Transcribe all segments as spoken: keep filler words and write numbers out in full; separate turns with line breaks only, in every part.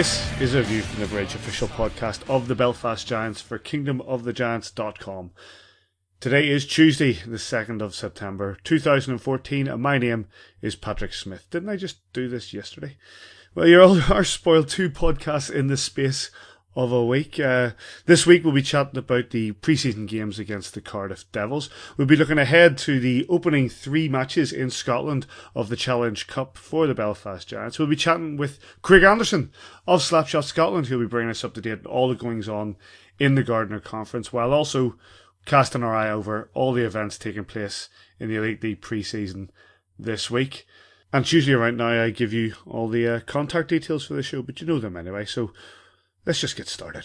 This is a View from the Bridge, official podcast of the Belfast Giants for kingdom of the giants dot com. Today is Tuesday, the second of September, two thousand fourteen, and my name is Patrick Smith. Didn't I just do this yesterday? Well, you all are spoiled two podcasts in the space of a week. Uh, this week we'll be chatting about the pre-season games against the Cardiff Devils. We'll be looking ahead to the opening three matches in Scotland of the Challenge Cup for the Belfast Giants. We'll be chatting with Craig Anderson of Slapshot Scotland, who'll be bringing us up to date on all the goings on in the Gardner Conference, while also casting our eye over all the events taking place in the Elite League pre-season this week. And it's usually around now I give you all the uh, contact details for the show, but you know them anyway, so let's just get started.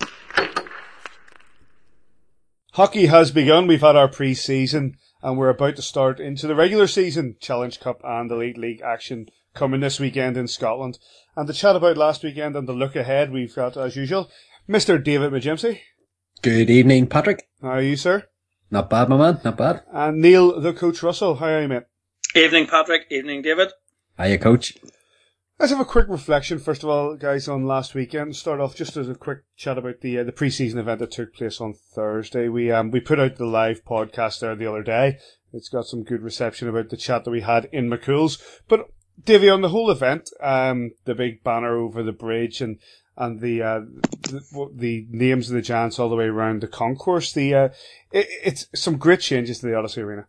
Hockey has begun. We've had our pre-season and we're about to start into the regular season. Challenge Cup and Elite League action coming this weekend in Scotland. And to chat about last weekend and the look ahead, we've got, as usual, Mister David McGimsey.
Good evening, Patrick.
How are you, sir?
Not bad, my man. Not bad.
And Neil, the Coach Russell. How are you, mate?
Evening, Patrick. Evening, David.
Hiya, Coach.
Let's have a quick reflection, first of all, guys, on last weekend. Start off just as a quick chat about the uh, the pre-season event that took place on Thursday. We um we put out the live podcast there the other day. It's got some good reception about the chat that we had in McCool's. But Davey, on the whole event, um the big banner over the bridge and and the uh the, the names of the Giants all the way around the concourse, the uh it, it's some great changes to the Odyssey Arena.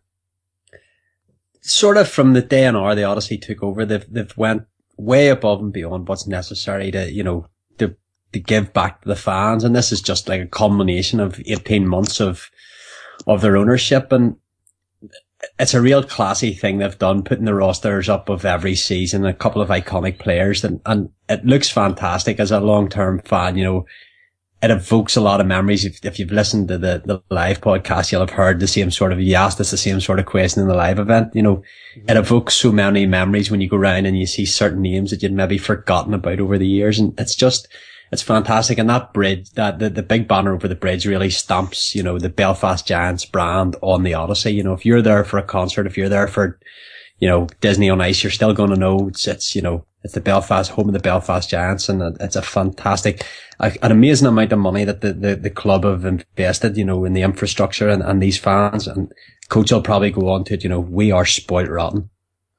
Sort of from the day and hour the Odyssey took over, they've they've went way above and beyond what's necessary to, you know, to, to give back to the fans. And this is just like a culmination of eighteen months of, of their ownership. And it's a real classy thing they've done, putting the rosters up of every season, a couple of iconic players. And, and it looks fantastic as a long-term fan, you know. It evokes a lot of memories. If, if you've listened to the, the live podcast, you'll have heard the same sort of, you asked us the same sort of question in the live event. You know, mm-hmm. It evokes so many memories when you go around and you see certain names that you'd maybe forgotten about over the years. And it's just, it's fantastic. And that bridge, that, the, the big banner over the bridge really stamps, you know, the Belfast Giants brand on the Odyssey. You know, if you're there for a concert, if you're there for, you know, Disney on Ice, you're still going to know it's, it's, you know, it's the Belfast, home of the Belfast Giants, and it's a fantastic, an amazing amount of money that the, the, the club have invested, you know, in the infrastructure and, and these fans. And Coach will probably go on to it, you know, we are spoiled rotten.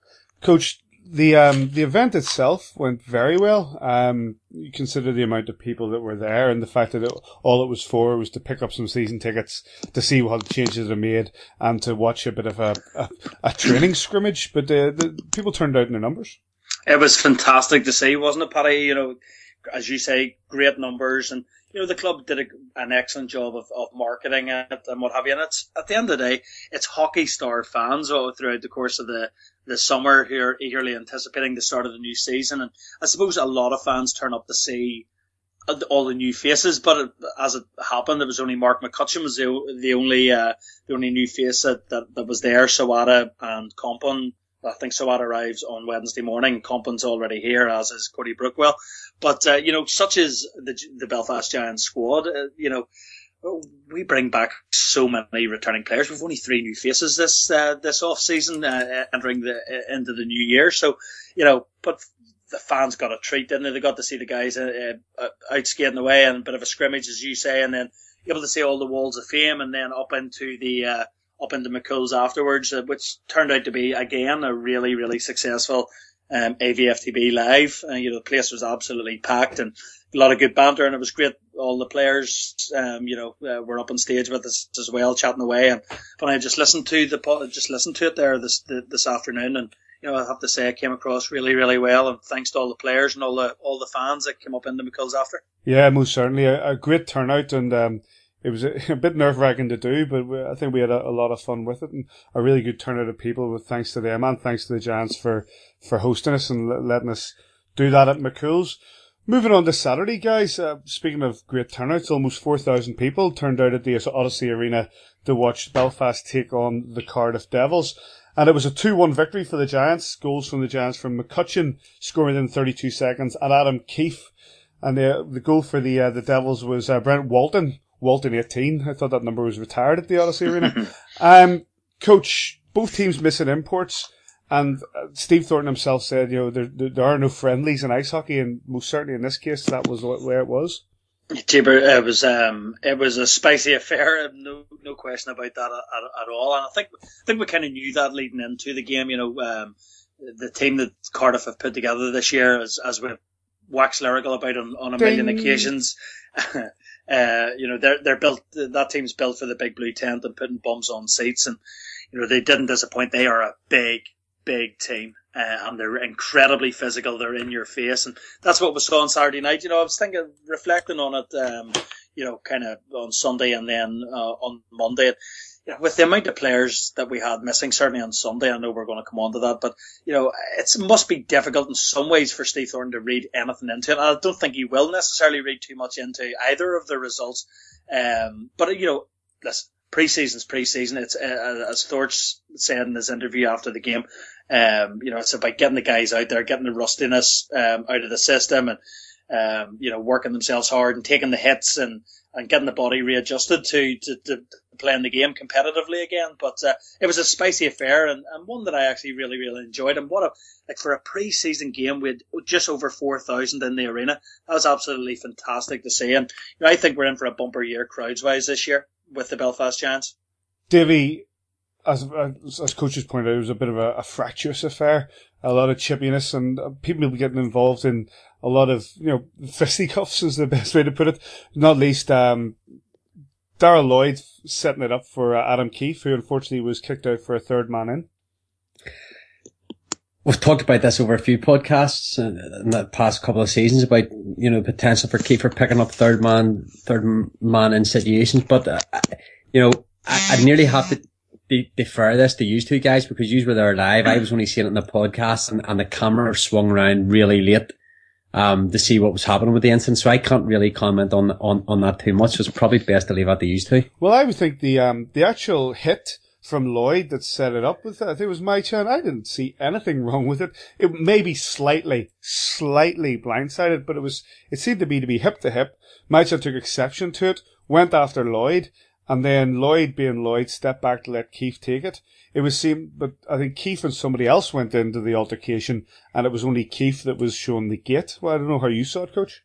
Coach, the um the event itself went very well. Um, you consider the amount of people that were there and the fact that it, all it was for was to pick up some season tickets to see what changes are made and to watch a bit of a a, a training scrimmage. But uh, the people turned out in their numbers.
It was fantastic to see, wasn't it, Paddy? You know, as you say, great numbers, and you know the club did a, an excellent job of, of marketing it and what have you. And it's at the end of the day, it's hockey star fans all throughout the course of the the summer who are eagerly anticipating the start of the new season. And I suppose a lot of fans turn up to see all the new faces, but it, as it happened, it was only Mark McCutcheon was the, the only uh, the only new face that, that, that was there. Sawada and Compton. I think Sawada arrives on Wednesday morning. Compton's already here, as is Cody Brookwell. But, uh, you know, such is the, the Belfast Giants squad. Uh, you know, we bring back so many returning players. We've only three new faces this uh, this off season, uh, entering the uh, into the new year. So, you know, but the fans got a treat, didn't they? They got to see the guys uh, uh, out skating away and a bit of a scrimmage, as you say, and then able to see all the walls of fame, and then up into the uh, up into McCool's afterwards, uh, which turned out to be again a really really successful um, A V F T B live. Uh, you know, the place was absolutely packed and a lot of good banter, and it was great. All the players, um, you know, uh, were up on stage with us as well, chatting away. And when I just listened to the just listened to it there this this afternoon, and you know, I have to say, it came across really, really well. And thanks to all the players and all the all the fans that came up into McCool's after.
Yeah, most certainly a, a great turnout, and um, it was a, a bit nerve wracking to do, but we, I think we had a, a lot of fun with it, and a really good turnout of people. With thanks to them and thanks to the Giants for for hosting us and letting us do that at McCool's. Moving on to Saturday, guys, uh, speaking of great turnouts, almost four thousand people turned out at the Odyssey Arena to watch Belfast take on the Cardiff Devils. And it was a two one victory for the Giants. Goals from the Giants from McCutcheon scoring in thirty-two seconds and Adam Keefe. And the, the goal for the uh, the Devils was uh, Brent Walton, Walton eighteen. I thought that number was retired at the Odyssey Arena. um, Coach, both teams missing imports. And uh, Steve Thornton himself said, you know, there, there there are no friendlies in ice hockey, and most certainly in this case, that was the way it was.
It was um, it was a spicy affair, no no question about that at, at all. And I think I think we kind of knew that leading into the game. You know, um, the team that Cardiff have put together this year, as as we wax lyrical about on, on a
Ding.
million occasions. uh, you know, they're they're built. That team's built for the big blue tent and putting bums on seats, and you know they didn't disappoint. They are a big. big team, uh, and they're incredibly physical. They're in your face, and that's what we saw on Saturday night. You know, I was thinking, reflecting on it, um, you know, kind of on Sunday and then uh, on Monday. You know, with the amount of players that we had missing, certainly on Sunday, I know we're going to come on to that, but you know, it must be difficult in some ways for Steve Thornton to read anything into it. And I don't think he will necessarily read too much into either of the results. Um, but you know, listen. Pre-season's pre-season. It's uh, as Thorch said in his interview after the game. Um, you know, it's about getting the guys out there, getting the rustiness um, out of the system, and um, you know, working themselves hard and taking the hits and, and getting the body readjusted to to, to playing the game competitively again. But uh, it was a spicy affair, and, and one that I actually really really enjoyed. And what a like for a pre-season game with just over four thousand in the arena. That was absolutely fantastic to see. And you know, I think we're in for a bumper year crowds wise this year with the Belfast Giants.
Davy, as as coaches pointed out, it was a bit of a, a fractious affair, a lot of chippiness, and people getting involved in a lot of, you know, fisticuffs is the best way to put it. Not least, um, Darrell Lloyd setting it up for uh, Adam Keefe, who unfortunately was kicked out for a third man in.
We've talked about this over a few podcasts in, in the past couple of seasons about, you know, potential for Kiefer picking up third man, third man in situations. But, uh, you know, I, I'd nearly have to de- defer this to you two guys because you were there live. I was only seeing it in the podcast, and, and the camera swung around really late, um, to see what was happening with the incident. So I can't really comment on, on, on that too much. So it's probably best to leave that to you two.
Well, I would think the, um, the actual hit from Lloyd that set it up with that, I think it was my chance. I didn't see anything wrong with it. It may be slightly, slightly blindsided, but it was, it seemed to be to be hip to hip. Mychan took exception to it, went after Lloyd, and then Lloyd, being Lloyd, stepped back to let Keefe take it. It was seemed, but I think Keefe and somebody else went into the altercation, and it was only Keefe that was shown the gate. Well, I don't know how you saw it, Coach.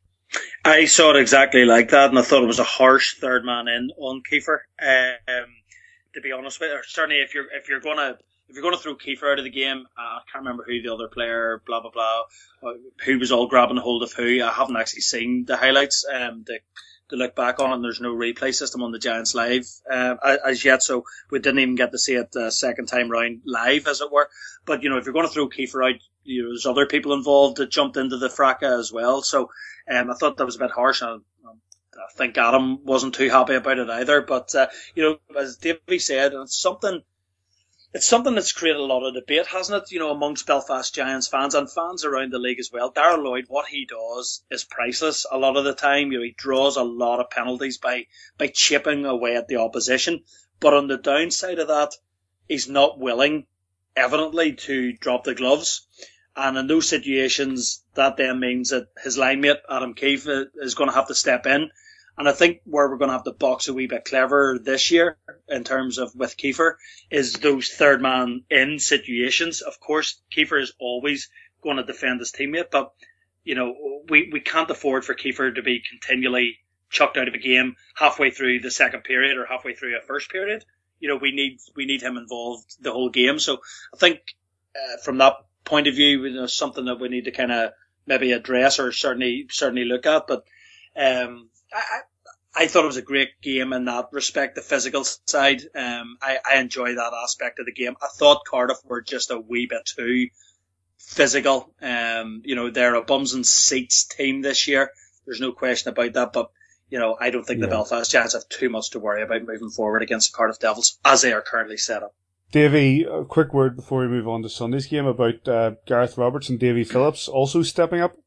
I saw it exactly like that, and I thought it was a harsh third man in on Kiefer. Um, To be honest with you, or certainly if you're if you're gonna if you're gonna throw Kiefer out of the game, uh, I can't remember who the other player, blah blah blah, uh, who was all grabbing hold of who. I haven't actually seen the highlights um, to to look back on, and there's no replay system on the Giants live uh, as yet, so we didn't even get to see it the second time round live, as it were. But you know, if you're going to throw Kiefer out, you know, there's other people involved that jumped into the fracas as well. So um, I thought that was a bit harsh. And, um, I think Adam wasn't too happy about it either, but uh, you know, as Davey said, it's something, it's something that's created a lot of debate, hasn't it? You know, amongst Belfast Giants fans and fans around the league as well. Darrell Lloyd, what he does is priceless. A lot of the time, you know, he draws a lot of penalties by by chipping away at the opposition. But on the downside of that, he's not willing, evidently, to drop the gloves. And in those situations, that then means that his line mate, Adam Keefe, is going to have to step in. And I think where we're going to have to box a wee bit clever this year in terms of with Kiefer is those third man in situations. Of course, Kiefer is always going to defend his teammate, but you know, we, we can't afford for Kiefer to be continually chucked out of a game halfway through the second period or halfway through a first period. You know, we need, we need him involved the whole game. So I think, uh, from that point of view, you know, something that we need to kind of maybe address or certainly, certainly look at, but, um, I, I thought it was a great game in that respect, the physical side. Um, I, I enjoy that aspect of the game. I thought Cardiff were just a wee bit too physical. Um, you know, they're a bums and seats team this year. There's no question about that. But, you know, I don't think yeah. the Belfast Giants have too much to worry about moving forward against the Cardiff Devils as they are currently set up.
Davey, a quick word before we move on to Sunday's game about uh, Gareth Roberts and Davy Phillips also stepping up.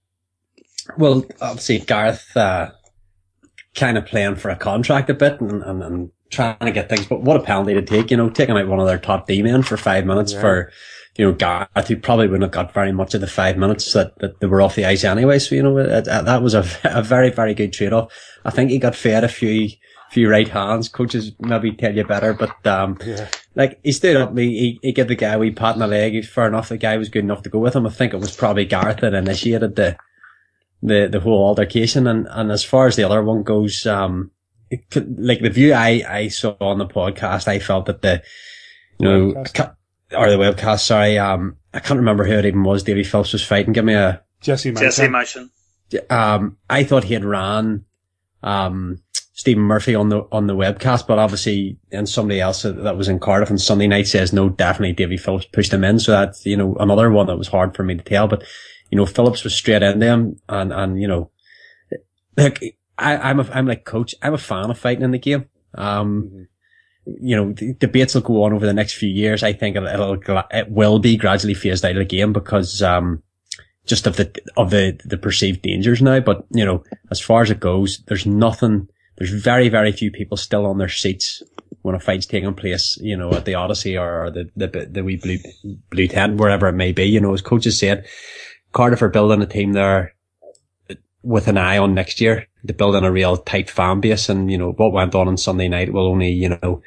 Well, obviously Gareth uh, kind of playing for a contract a bit and, and, and trying to get things, but what a penalty to take, you know, taking out one of their top D-men for five minutes yeah. for, you know, Gareth, who probably wouldn't have got very much of the five minutes that, that they were off the ice anyway. So, you know, it, it, that was a, a very, very good trade-off. I think he got fed a few few right hands. Coaches maybe tell you better, but um, yeah. like, he stood up, he, he, he gave the guy a wee pat on the leg. Fair enough, the guy was good enough to go with him. I think it was probably Gareth that initiated the, the, the whole altercation. And, and as far as the other one goes, um, it could, like the view I, I saw on the podcast, I felt that the, you know, webcast. or the webcast, sorry, um, I can't remember who it even was Davy Phillips was fighting. Give me a...
Jesse Mychan.
Jesse Mychan.
Um, I thought he had ran, um, Stephen Murphy on the, on the webcast, but obviously, and somebody else that was in Cardiff on Sunday night says no, definitely Davy Phillips pushed him in. So that's, you know, another one that was hard for me to tell, but, you know, Phillips was straight into him and, and, you know, look, I, I'm a, I'm like coach, I'm a fan of fighting in the game. Um, mm-hmm. You know, the debates will go on over the next few years. I think it'll, it'll, it will be gradually phased out of the game because, um, just of the, of the, the perceived dangers now. But, you know, as far as it goes, there's nothing, there's very, very few people still on their seats when a fight's taking place, you know, at the Odyssey or, or the, the, the wee blue, blue tent, wherever it may be. You know, as coaches said, Cardiff are building a team there with an eye on next year to build in a real tight fan base. And, you know, what went on on Sunday night will only, you know,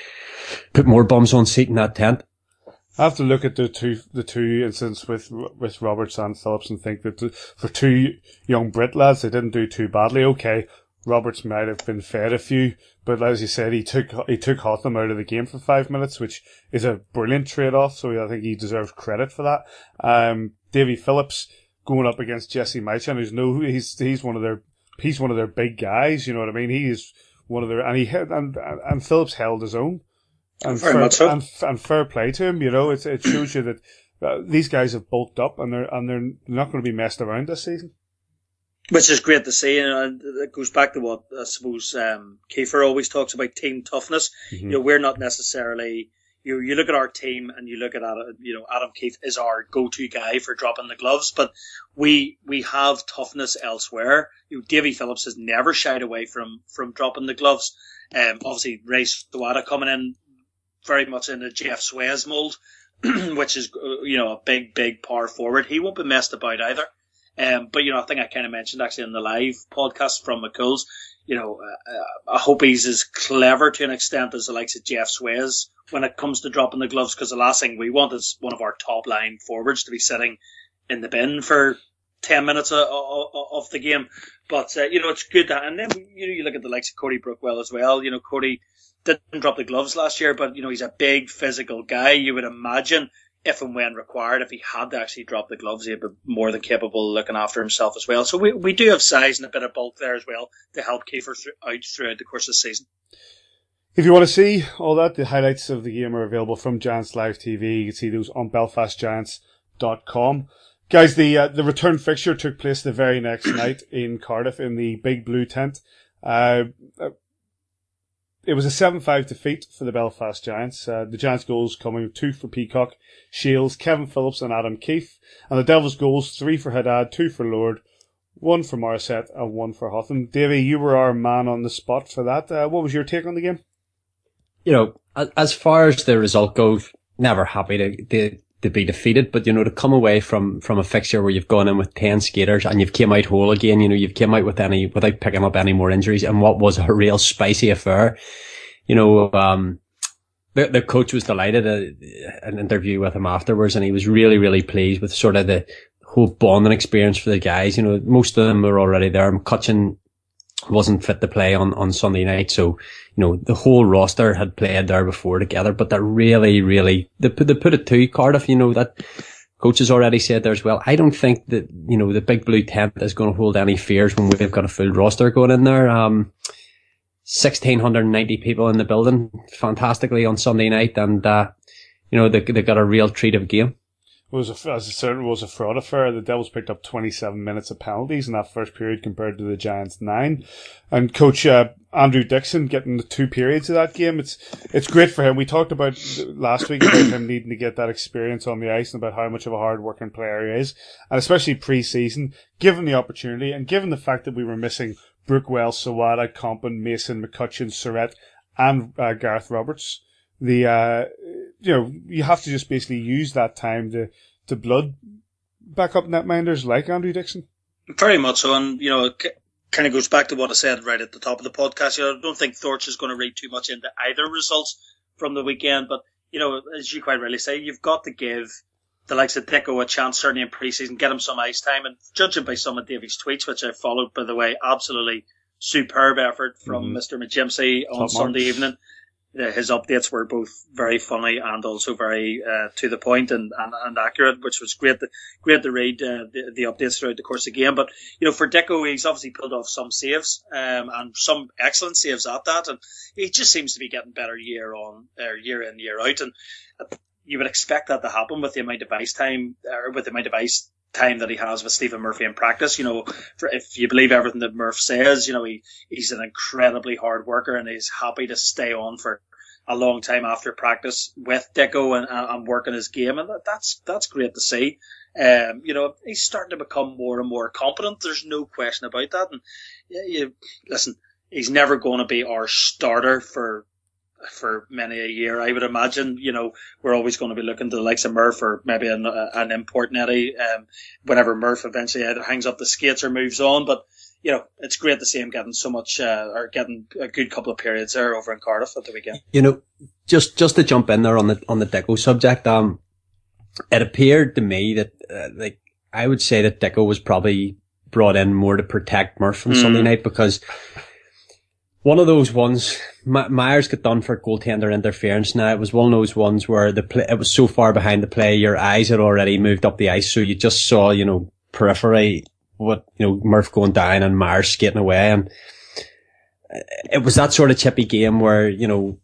put more bums on seat in that tent.
I have to look at the two the two incidents with with Roberts and Phillips and think that the, for two young Brit lads, they didn't do too badly. Okay, Roberts might have been fed a few, but as you said, he took he took Hotham out of the game for five minutes, which is a brilliant trade-off. So I think he deserves credit for that. Um, Davy Phillips going up against Jesse Mychan, who's no he's he's one of their he's one of their big guys. You know what I mean? He is one of their and he and and, and Phillips held his own. And
Very
fair,
much so.
and, and fair play to him, you know. It it shows you that uh, these guys have bulked up and they're and they're not going to be messed around this season.
Which is great to see, and it goes back to what I suppose um, Kiefer always talks about: team toughness. Mm-hmm. You know, we're not necessarily. You you look at our team and you look at Adam, you know Adam Keefe is our go-to guy for dropping the gloves, but we we have toughness elsewhere. You know, Davy Phillips has never shied away from from dropping the gloves. Um, obviously Ray Sawada coming in very much in the Jeff Swayze mould, which is, you know, a big, big power forward. He won't be messed about either. Um, but, you know, I think I kind of mentioned actually in the live podcast from McCool's, you know, uh, I hope he's as clever to an extent as the likes of Jeff Swayze when it comes to dropping the gloves, because the last thing we want is one of our top line forwards to be sitting in the bin for ten minutes of, of, of the game. But, uh, you know, it's good that, and then, you know, you look at the likes of Cody Brookwell as well. You know, Cody didn't drop the gloves last year, but, you know, he's a big physical guy. You would imagine if and when required, if he had to actually drop the gloves, he'd be more than capable of looking after himself as well. So we we do have size and a bit of bulk there as well to help Kiefer th- out throughout the course of the season.
If you want to see all that, the highlights of the game are available from Giants Live T V. You can see those on belfast giants dot com. Guys, the uh, the return fixture took place the very next night in Cardiff in the Big Blue Tent. Uh, it was a seven five defeat for the Belfast Giants. Uh, the Giants' goals coming two for Peacock, Shields, Kevin Phillips and Adam Keefe. And the Devils' goals, three for Haddad, two for Lord, one for Morissette and one for Hotham. Davey, you were our man on the spot for that. Uh, what was your take on the game?
You know, as far as the result goes, never happy to, to, to be defeated, but, you know, to come away from, from a fixture where you've gone in with ten skaters and you've came out whole again, you know, you've came out with any, without picking up any more injuries and what was a real spicy affair. You know, um, the, the coach was delighted at an interview with him afterwards, and he was really, really pleased with sort of the whole bonding experience for the guys. You know, most of them were already there. McCutcheon wasn't fit to play on, on Sunday night. So, you know, the whole roster had played there before together, but they're really, really, they put, they put it to Cardiff, you know, that coach has already said there as well. I don't think that, you know, the Big Blue Tent is going to hold any fears when we've got a full roster going in there. Um, one thousand six hundred ninety people in the building fantastically on Sunday night, and, uh, you know, they, they got a real treat of a game.
It was a, as it certainly was a fraud affair. The Devils picked up twenty-seven minutes of penalties in that first period compared to the Giants' nine. And Coach uh, Andrew Dixon getting the two periods of that game. It's it's great for him. We talked about last week about him needing to get that experience on the ice and about how much of a hard-working player he is. And especially pre-season, given the opportunity and given the fact that we were missing Brookwell, Sawada, Compton, Mason, McCutcheon, Surratt, and uh, Gareth Roberts, the uh, you know, you have to just basically use that time to, to blood back up netminders like Andrew Dixon.
Very much so, and you know, it kind of goes back to what I said right at the top of the podcast. You know, I don't think Thorch is going to read too much into either results from the weekend, but you know, as you quite rightly say, you've got to give the likes of Dicko a chance, certainly in pre-season, get him some ice time. And judging by some of Davy's tweets, which I followed, by the way, absolutely superb effort from mm-hmm. Mister McGimpsey on Top Sunday mark. evening. Uh, his updates were both very funny and also very uh, to the point and, and, and accurate, which was great to, great to read uh, the, the updates throughout the course of the game. But, you know, for Dicko, he's obviously pulled off some saves um, and some excellent saves at that. And he just seems to be getting better year on, uh, year in, year out. And you would expect that to happen with the amount of ice time, or with the amount of ice time that he has with Stephen Murphy in practice. You know, for, if you believe everything that Murph says, you know, he, he's an incredibly hard worker and he's happy to stay on for a long time after practice with Dicko and, and working his game. And that, that's, that's great to see. Um, you know, he's starting to become more and more competent. There's no question about that. And you, you listen, he's never going to be our starter for, for many a year, I would imagine. You know, we're always going to be looking to the likes of Murph or maybe an, an import netty, um, whenever Murph eventually either hangs up the skates or moves on. But, you know, it's great to see him getting so much, uh, or getting a good couple of periods there over in Cardiff at the weekend.
You know, just, just to jump in there on the, on the Dicko subject, um, it appeared to me that, uh, like, I would say that Dicko was probably brought in more to protect Murph on mm. Sunday night, because one of those ones, My- Myers got done for goaltender interference. Now, it was one of those ones where the play, it was so far behind the play, your eyes had already moved up the ice, so you just saw, you know, periphery, what, you know, Murph going down and Myers skating away. And it was that sort of chippy game where, you know,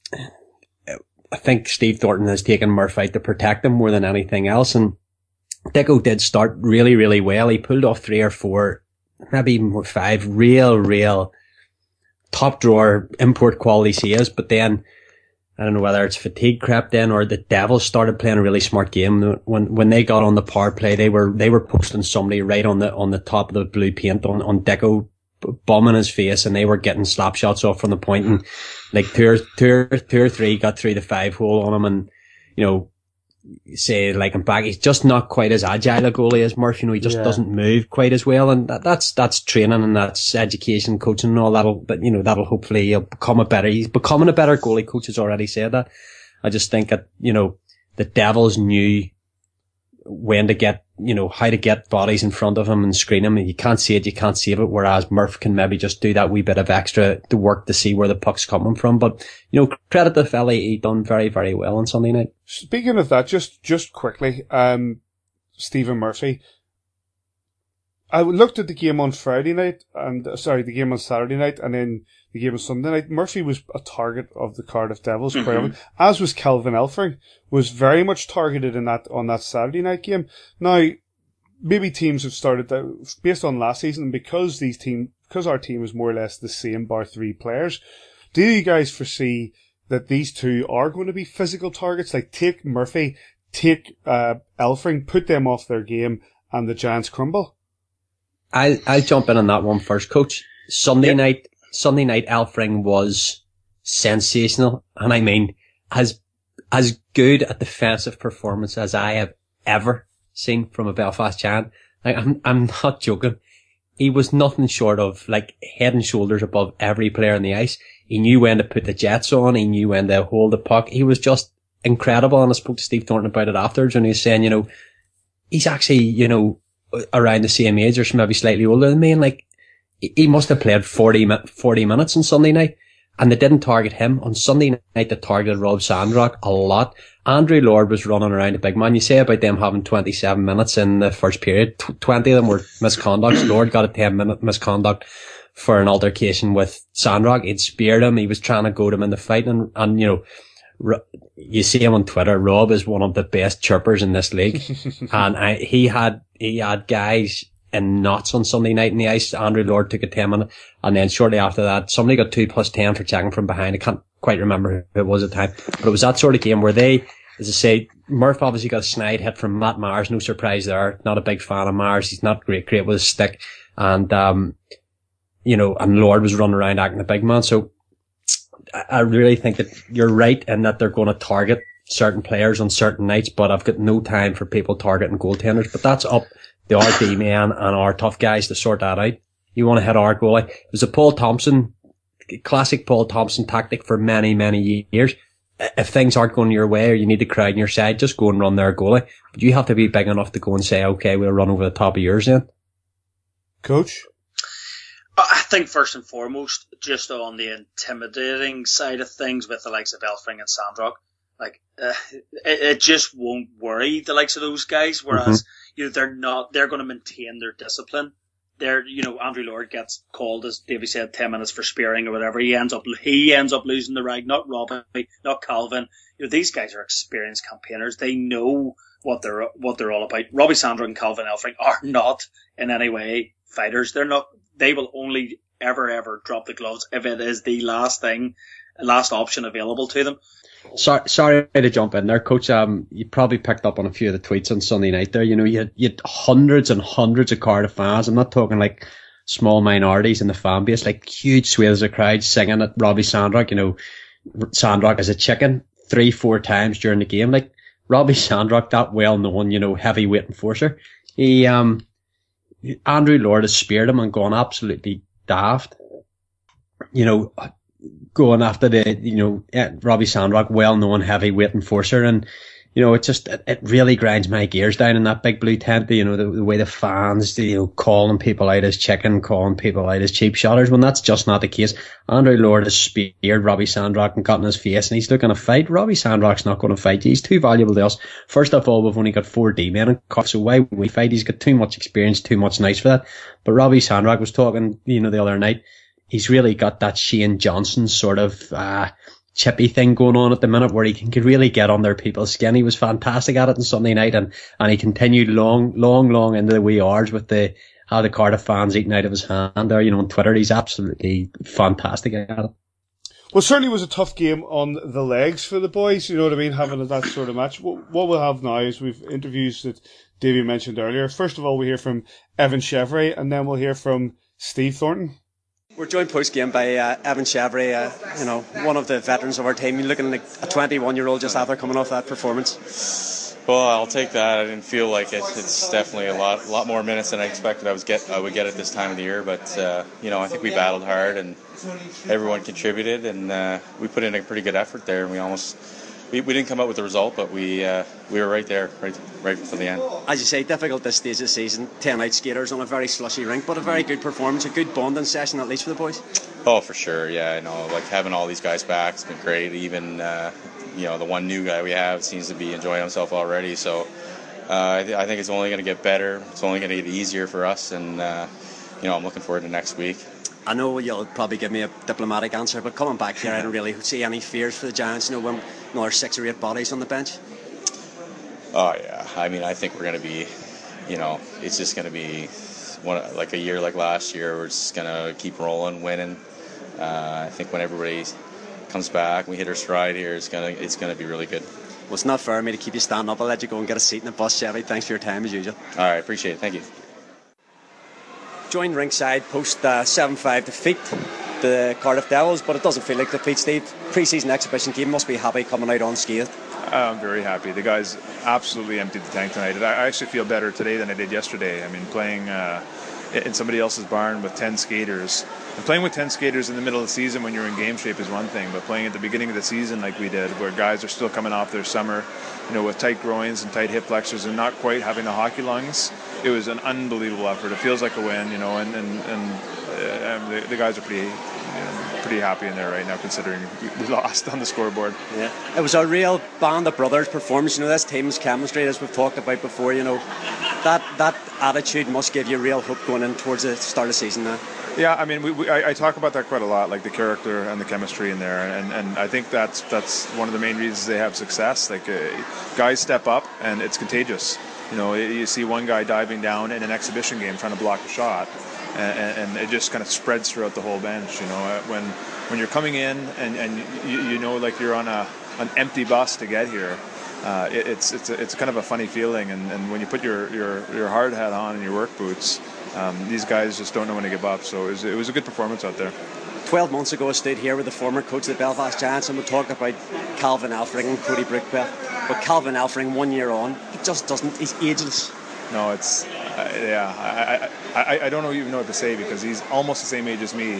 I think Steve Thornton has taken Murph out to protect him more than anything else. And Dicko did start really, really well. He pulled off three or four, maybe even more five real, real top drawer import quality saves. But then, I don't know whether it's fatigue crept in or the Devils started playing a really smart game. When, when they got on the power play, they were, they were posting somebody right on the, on the top of the blue paint on, on Dicko, bombing his face, and they were getting slap shots off from the point, and like two or, two or, two or three got through the five hole on him. And, you know, say like him back, he's just not quite as agile a goalie as Murph. You know, he just yeah. doesn't move quite as well. And that, that's, that's training and that's education, coaching and all that'll, but you know, that'll hopefully he'll become a better, he's becoming a better goalie. Coach has already said that. I just think that, you know, the Devils knew when to get, you know, how to get bodies in front of him and screen him. You can't see it, you can't save it. Whereas Murph can maybe just do that wee bit of extra to work to see where the puck's coming from. But, you know, credit the fella, he done very, very well on Sunday night.
Speaking of that, just, just quickly, um, Stephen Murphy, I looked at the game on Friday night and, uh, sorry, the game on Saturday night and then the game on Sunday night. Murphy was a target of the Cardiff Devils, mm-hmm. quite often, as was Kelvin Elfring, was very much targeted in that, on that Saturday night game. Now, maybe teams have started that, based on last season, because these team, because our team is more or less the same bar three players, do you guys foresee that these two are going to be physical targets? Like, take Murphy, take, uh, Elfring, put them off their game, and the Giants crumble?
I'll, I'll jump in on that one first, Coach. Sunday yep. night, Sunday night Elfring was sensational. And I mean, as, as good a defensive performance as I have ever seen from a Belfast Giant. Like, I'm, I'm not joking. He was nothing short of like head and shoulders above every player on the ice. He knew when to put the jets on. He knew when to hold the puck. He was just incredible. And I spoke to Steve Thornton about it afterwards, and he was saying, you know, he's actually, you know, around the same age or maybe slightly older than me. And like, he must have played forty, forty minutes on Sunday night, and they didn't target him. On Sunday night, they targeted Rob Sandrock a lot. Andrew Lord was running around a big man. You say about them having twenty-seven minutes in the first period. twenty of them were misconducts. Lord got a ten minute misconduct for an altercation with Sandrock. He'd speared him. He was trying to goad him in the fight. And, and you know, you see him on Twitter. Rob is one of the best chirpers in this league. and I, he had, he had guys in knots on Sunday night in the ice. Andrew Lord took a ten minute, and then shortly after that, somebody got two plus ten for checking from behind. I can't quite remember who it was at the time, but it was that sort of game where they, as I say, Murph obviously got a snide hit from Matt Myers. No surprise there. Not a big fan of Myers. He's not great, great with his stick. And, um, you know, and Lord was running around acting a big man. So I really think that you're right in that they're going to target certain players on certain nights, but I've got no time for people targeting goaltenders. But that's up the R D man and our tough guys to sort that out. You want to hit our goalie. It was a Paul Thompson, classic Paul Thompson tactic for many, many years. if things aren't going your way or you need the crowd on your side, just go and run their goalie. But you have to be big enough to go and say, okay, we'll run over the top of yours then.
Coach?
I think first and foremost, just on the intimidating side of things with the likes of Elfring and Sandrock, like, uh, it, it just won't worry the likes of those guys, whereas, mm-hmm. you know, they're not, they're going to maintain their discipline. They're, you know, Andrew Lord gets called, as Davey said, ten minutes for spearing or whatever. He ends up, he ends up losing the rag, not Robbie, not Calvin. You know, these guys are experienced campaigners. They know what they're, what they're all about. Robbie Sandrock and Calvin Elfring are not in any way fighters. They're not, they will only ever, ever drop the gloves if it is the last thing, last option available to them.
Sorry, sorry to jump in there, Coach. Um, you probably picked up on a few of the tweets on Sunday night there. You know, you had, you had hundreds and hundreds of Cardiff fans. I'm not talking like small minorities in the fan base, like huge swathes of crowd singing at Robbie Sandrock. You know, Sandrock is a chicken three, four times during the game. Like Robbie Sandrock, that well-known, you know, heavyweight enforcer. He, um, Andrew Lord has speared him and gone absolutely daft. You know, going after the, you know, yeah, Robbie Sandrock, well-known heavyweight enforcer, and, you know, it just, it, it really grinds my gears down in that big blue tent, you know, the, the way the fans, you know, calling people out as chicken, calling people out as cheap shotters, when that's just not the case. Andrew Lord has speared Robbie Sandrock and got in his face, and he's looking to fight. Robbie Sandrock's not going to fight. He's too valuable to us. First of all, we've only got four D-men in Cork, so why would we fight? He's got too much experience, too much nice for that. But Robbie Sandrock was talking, you know, the other night, he's really got that Shane Johnson sort of uh chippy thing going on at the minute where he can, can really get under people's skin. He was fantastic at it on Sunday night, and, and he continued long, long, long into the wee hours with the how the Cardiff fans eating out of his hand there, you know, on Twitter. He's absolutely fantastic at it.
Well, certainly was a tough game on the legs for the boys, you know what I mean, having that sort of match. What, what we'll have now is we've interviews that Davey mentioned earlier. First of all, we hear from Evan Chevrolet, and then we'll hear from Steve Thornton.
We're joined post-game by uh, Evan Chevrolet, uh, you know, one of the veterans of our team. You're looking like a twenty-one-year-old just after coming off that performance.
Well, I'll take that. I didn't feel like it. It's definitely a lot, lot more minutes than I expected I was get, I would get at this time of the year. But uh, you know, I think we battled hard, and everyone contributed, and uh, we put in a pretty good effort there. And we almost, we, we didn't come out with the result, but we uh, we were right there, right, right for the end.
As you say, difficult this stage of the season. Ten out skaters on a very slushy rink, but a very good performance, a good bonding session at least for the boys.
Oh, for sure, yeah. I know, like having all these guys back, it's been great. Even uh, you know, the one new guy we have seems to be enjoying himself already. So uh, I, th- I think it's only going to get better. It's only going to get easier for us, and uh, you know, I'm looking forward to next week.
I know you'll probably give me a diplomatic answer, but coming back here, I don't really see any fears for the Giants. You know, when you know, there's six or eight bodies on the bench.
Oh yeah, I mean, I think we're going to be, you know, it's just going to be one like a year like last year. We're just going to keep rolling, winning. Uh, I think when everybody comes back, we hit our stride here, it's gonna it's gonna be really good.
Well, it's not fair of me to keep you standing up. I'll let you go and get a seat in the bus, Chevy. Thanks for your time as usual.
All right, appreciate it. Thank you.
Joined ringside post uh, seven five defeat the Cardiff Devils, but it doesn't feel like defeat, Steve. Pre-season exhibition game, must be happy coming out unscathed.
I'm very happy. The guys absolutely emptied the tank tonight. I actually feel better today than I did yesterday. I mean, playing uh, in somebody else's barn with ten skaters, and playing with ten skaters in the middle of the season when you're in game shape is one thing, but playing at the beginning of the season like we did, where guys are still coming off their summer, you know, with tight groins and tight hip flexors and not quite having the hockey lungs, it was an unbelievable effort. It feels like a win, you know, and and, and uh, the, the guys are pretty, you know, pretty happy in there right now, considering we lost on the scoreboard.
Yeah, it was a real band of brothers performance. You know, this team's chemistry, as we've talked about before. You know, that that attitude must give you real hope going in towards the start of the season now.
Yeah, I mean, we, we, I, I talk about that quite a lot, like the character and the chemistry in there, and, and I think that's that's one of the main reasons they have success. Like, uh, guys step up, and it's contagious. You know, you see one guy diving down in an exhibition game trying to block a shot, and, and it just kind of spreads throughout the whole bench. You know, when when you're coming in and, and you, you know, like you're on a an empty bus to get here, uh, it, it's it's a, it's kind of a funny feeling. And, and when you put your, your, your hard hat on and your work boots, um, these guys just don't know when to give up. So it was, it was a good performance out there.
Twelve months ago, I stayed here with the former coach of the Belfast Giants, and we talked about Calvin Elfring and Cody Brookbell. But Calvin Elfring, one year on, he just doesn't. He's ageless.
No, it's uh, yeah. I, I I I don't know even know what to say, because he's almost the same age as me,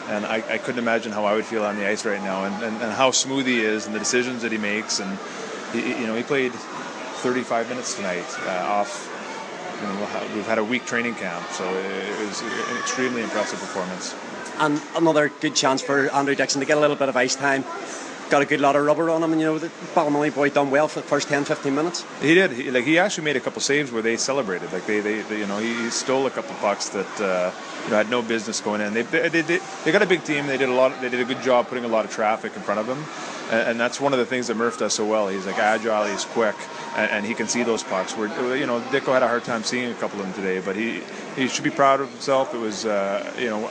And I, I couldn't imagine how I would feel on the ice right now, and, and, and how smooth he is, and the decisions that he makes. And he, you know, he played thirty-five minutes tonight uh, off. You know, we've had a week training camp, so it was an extremely impressive performance.
And another good chance for Andrew Dixon to get a little bit of ice time. Got a good lot of rubber on him, and you know the Ballymoney boy done well for the first ten, fifteen minutes.
He did. He, like he actually made a couple saves where they celebrated. Like they, they, they you know, he, he stole a couple pucks that uh, you know had no business going in. They, they, they, they got a big team. They did a lot. They did a good job putting a lot of traffic in front of him, and, and that's one of the things that Murph does so well. He's like agile. He's quick, and, and he can see those pucks. Where you know Dicko had a hard time seeing a couple of them today, but he he should be proud of himself. It was uh, you know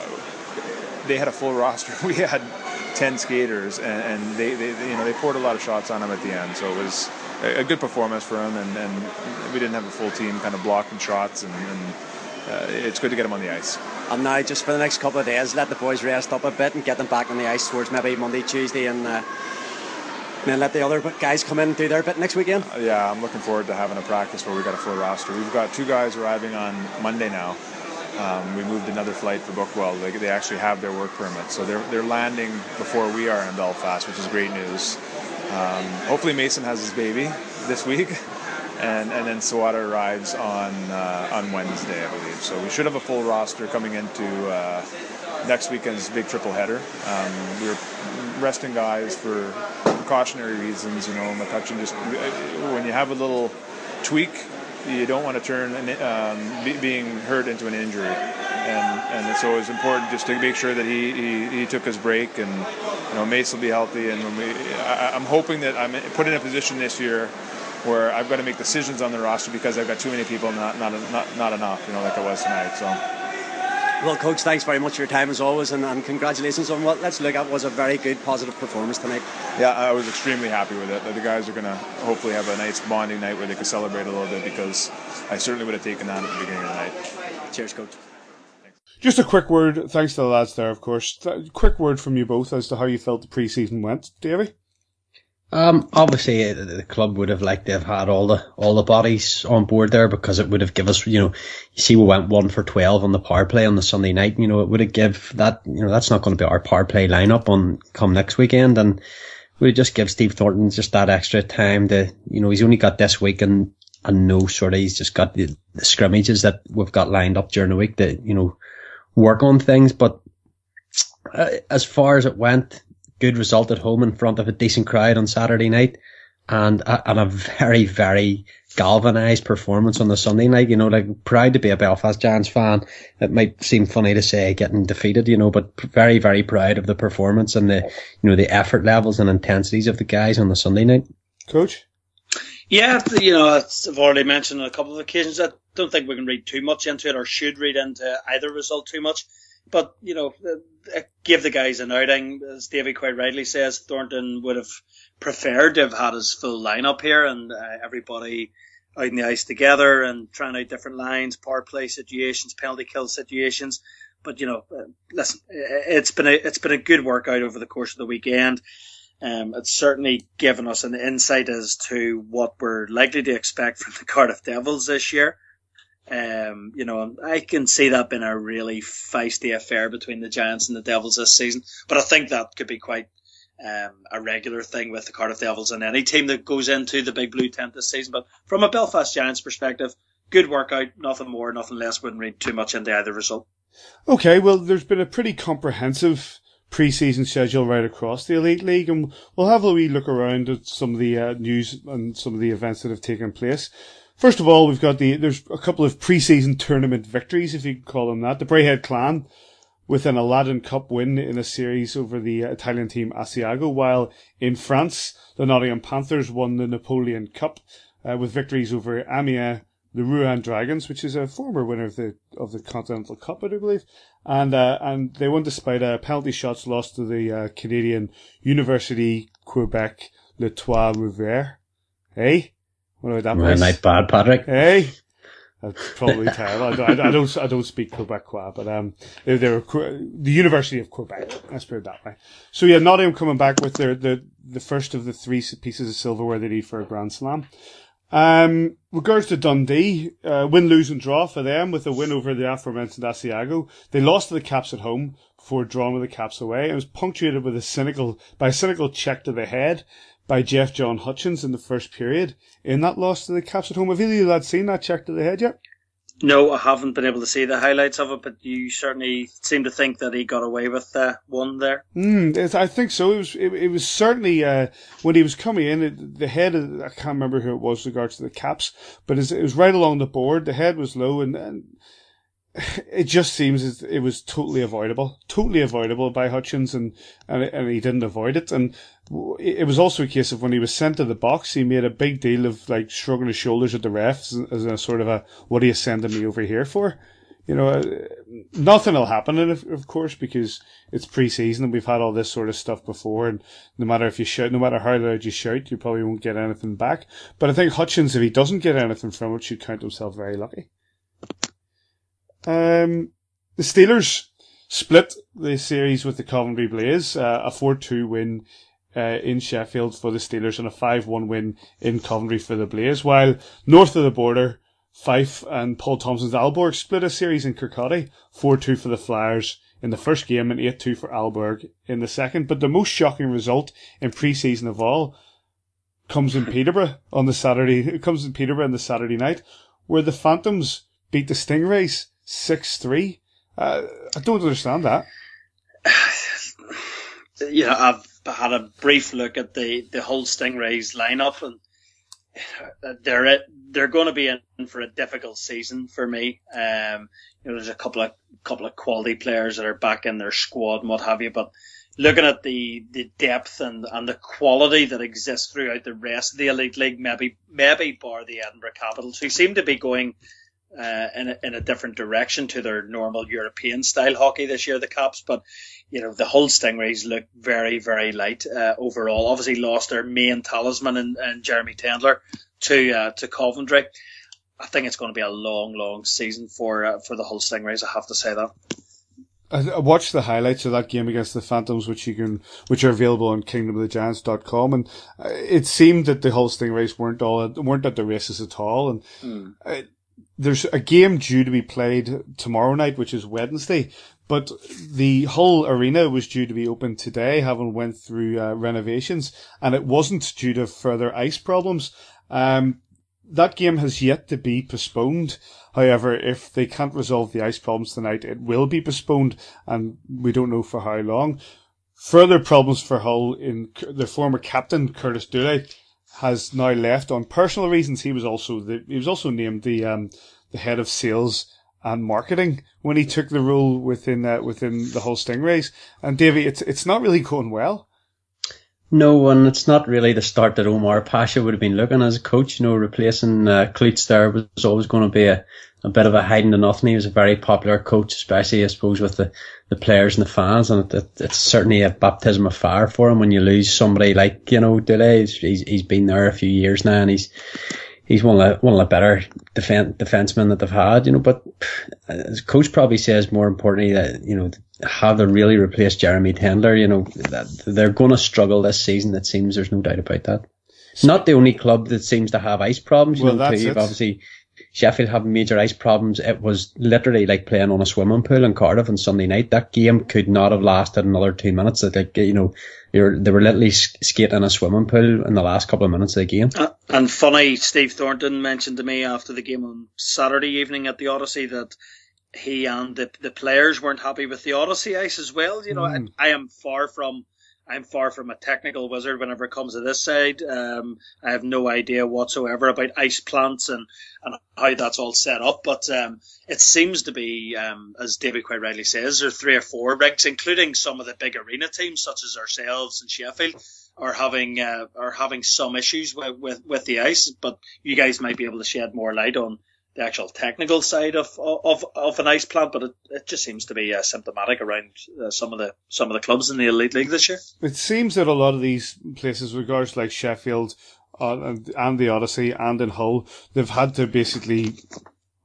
they had a full roster. We had ten skaters, and, and they, they, they, you know, they poured a lot of shots on him at the end. So it was a, a good performance for him, and, and we didn't have a full team kind of blocking shots, and, and uh, it's good to get him on the ice.
And now, just for the next couple of days, let the boys rest up a bit and get them back on the ice towards maybe Monday, Tuesday, and, uh, and then let the other guys come in and do their bit next weekend.
Uh, yeah, I'm looking forward to having a practice where we've got a full roster. We've got two guys arriving on Monday now. Um, we moved another flight for Bookwell. They, they actually have their work permit, so they're they're landing before we are in Belfast, which is great news. Um, hopefully Mason has his baby this week, and and then Sawada arrives on uh, on Wednesday, I believe. So we should have a full roster coming into uh, next weekend's big triple header. Um, we were resting guys for precautionary reasons. You know, McCutcheon just when you have a little tweak, you don't want to turn um, be, being hurt into an injury, and and so it was important just to make sure that he, he, he took his break, and you know Mace will be healthy, and when we, I, I'm hoping that I'm put in a position this year where I've got to make decisions on the roster because I've got too many people, not not not not enough, you know, like I was tonight. So.
Well, Coach, thanks very much for your time as always, and, and congratulations on what let's look at was a very good, positive performance tonight.
Yeah, I was extremely happy with it. The guys are going to hopefully have a nice bonding night where they can celebrate a little bit, because I certainly would have taken that at the beginning of the night.
Cheers, Coach.
Just a quick word, thanks to the lads there, of course. Th- quick word from you both as to how you felt the pre-season went. Davey?
Um, obviously the club would have liked to have had all the, all the bodies on board there, because it would have given us, you know, you see we went one for twelve on the power play on the Sunday night, you know, it would have give that, you know, that's not going to be our power play lineup on come next weekend, and we would just give Steve Thornton just that extra time to, you know, he's only got this week and, and no sort of, he's just got the, the scrimmages that we've got lined up during the week to, you know, work on things. But uh, as far as it went, good result at home in front of a decent crowd on Saturday night, and a, and a very, very galvanised performance on the Sunday night. You know, like, proud to be a Belfast Giants fan. It might seem funny to say getting defeated, you know, but very, very proud of the performance and the, you know, the effort levels and intensities of the guys on the Sunday night.
Coach?
Yeah, you know, I've already mentioned on a couple of occasions, I don't think we can read too much into it, or should read into either result too much. But, you know, give the guys an outing. As Davey quite rightly says, Thornton would have preferred to have had his full lineup here, and uh, everybody out in the ice together and trying out different lines, power play situations, penalty kill situations. But, you know, uh, listen, it's been a, it's been a good workout over the course of the weekend. Um, it's certainly given us an insight as to what we're likely to expect from the Cardiff Devils this year. Um, you know, I can see that being a really feisty affair between the Giants and the Devils this season, but I think that could be quite um, a regular thing with the Cardiff Devils and any team that goes into the big blue tent this season. But from a Belfast Giants perspective, good workout, nothing more, nothing less. Wouldn't read too much into either result. Okay, well, there's been a pretty comprehensive pre-season schedule right across the Elite League, and we'll have a wee look around at some of the uh, news and some of the events that have taken place. First of all, we've got the, there's a couple of pre-season tournament victories, if you could call them that. The Braehead Clan with an Aladdin Cup win in a series over the Italian team Asiago, while in France, the Nottingham Panthers won the Napoleon Cup uh, with victories over Amiens, the Rouen Dragons, which is a former winner of the of the Continental Cup, I do believe, and uh, and they won despite uh, penalty shots lost to the uh, Canadian University Quebec Le Trois Rivières. Hey. What about that
well, night bad, Patrick.
Hey, that's probably terrible. I don't, I don't, I don't speak Quebecois, but um, they, they were the University of Quebec. Let's put it that way. So yeah, Nottingham coming back with their the the first of the three pieces of silverware they need for a Grand Slam. Um, regards to Dundee, uh, win, lose and draw for them with a win over the aforementioned Asiago. They lost to the Caps at home before drawing with the Caps away. It was punctuated with a cynical, by a cynical check to the head by Jeff John Hutchins in the first period in that loss to the Caps at home. Have either of you lads seen that check to the head yet?
No, I haven't been able to see the highlights of it, but you certainly seem to think that he got away with uh, one there.
Mm, I think so. It was it, it was certainly, uh, when he was coming in, it, the head, of, I can't remember who it was with regards to the Caps, but it was right along the board. The head was low, and, and it just seems it was totally avoidable. Totally avoidable by Hutchins, and, and, and he didn't avoid it. And it was also a case of when he was sent to the box, he made a big deal of like shrugging his shoulders at the refs as a sort of a, what are you sending me over here for? You know, uh, nothing will happen, of, of course, because it's pre-season and we've had all this sort of stuff before, and no matter if you shout, no matter how loud you shout, you probably won't get anything back. But I think Hutchins, if he doesn't get anything from it, should count himself very lucky. Um, the Steelers split the series with the Coventry Blaze, uh, a four two win Uh, in Sheffield for the Steelers and a five one win in Coventry for the Blaze, while north of the border, Fife and Paul Thompson's Aalborg split a series in Kirkcaldy, four two for the Flyers in the first game and eight two for Aalborg in the second. But the most shocking result in pre-season of all comes in Peterborough on the Saturday, it comes in Peterborough on the Saturday night, where the Phantoms beat the Stingrays six three. Uh, I don't understand that.
You know, I've had a brief look at the, the Hull Stingrays lineup, and they're they're going to be in for a difficult season for me. Um, you know, there's a couple of couple of quality players that are back in their squad and what have you, but looking at the, the depth and, and the quality that exists throughout the rest of the Elite League, maybe maybe bar the Edinburgh Capitals, who seem to be going uh, in a, in a different direction to their normal European style hockey this year, the Caps. But you know, the Hull Stingrays look very, very light uh, overall. Obviously lost their main talisman in, in Jeremy Tendler to uh, to Coventry. I think it's going to be a long, long season for uh, for the Hull Stingrays. I have to say that.
I watched the highlights of that game against the Phantoms, which you can, which are available on kingdom of the giants dot com, and it seemed that the Hull Stingrays weren't all weren't at the races at all. And mm. uh, there's a game due to be played tomorrow night, which is Wednesday, but the Hull Arena was due to be open today, having went through uh, renovations, and it wasn't due to further ice problems. Um, that game has yet to be postponed. However, if they can't resolve the ice problems tonight, it will be postponed, and we don't know for how long. Further problems for Hull in the former captain, Curtis Dooley, has now left on personal reasons. He was also the, he was also named the um, the head of sales and marketing when he took the role within uh, within the Hull Stingrays. And Davey, it's it's not really going well.
No, and it's not really the start that Omar Pasha would have been looking as a coach. You know, replacing uh, Klutz there was always going to be a, a bit of a hiding to nothing. He was a very popular coach, especially, I suppose, with the, the players and the fans. And it, it, it's certainly a baptism of fire for him when you lose somebody like, you know, Dooley. He's, he's, he's been there a few years now, and he's he's one of the, one of the better defen- defensemen that they've had, you know. But as coach probably says, more importantly, that, you know, how they really replace Jeremy Tendler, you know, that they're going to struggle this season. It seems, there's no doubt about that. It's not the only club that seems to have ice problems. You
well,
know,
that's
too.
it.
Obviously, Sheffield having major ice problems. It was literally like playing on a swimming pool in Cardiff on Sunday night. That game could not have lasted another two minutes. Like, you know, You're, they were literally skating in a swimming pool in the last couple of minutes of the game.
Uh, and funny, Steve Thornton mentioned to me after the game on Saturday evening at the Odyssey that he and the the players weren't happy with the Odyssey ice as well. You know, mm. I, I am far from I'm far from a technical wizard whenever it comes to this side. Um, I have no idea whatsoever about ice plants and, and how that's all set up. But um, it seems to be, um, as David quite rightly says, there are three or four rigs, including some of the big arena teams such as ourselves and Sheffield, are having uh, are having some issues with, with, with the ice. But you guys might be able to shed more light on the actual technical side of of of an ice plant, but it, it just seems to be uh, symptomatic around uh, some of the some of the clubs in the Elite League this year.
It seems that a lot of these places, regards like Sheffield uh, and, and the Odyssey and in Hull, they've had to basically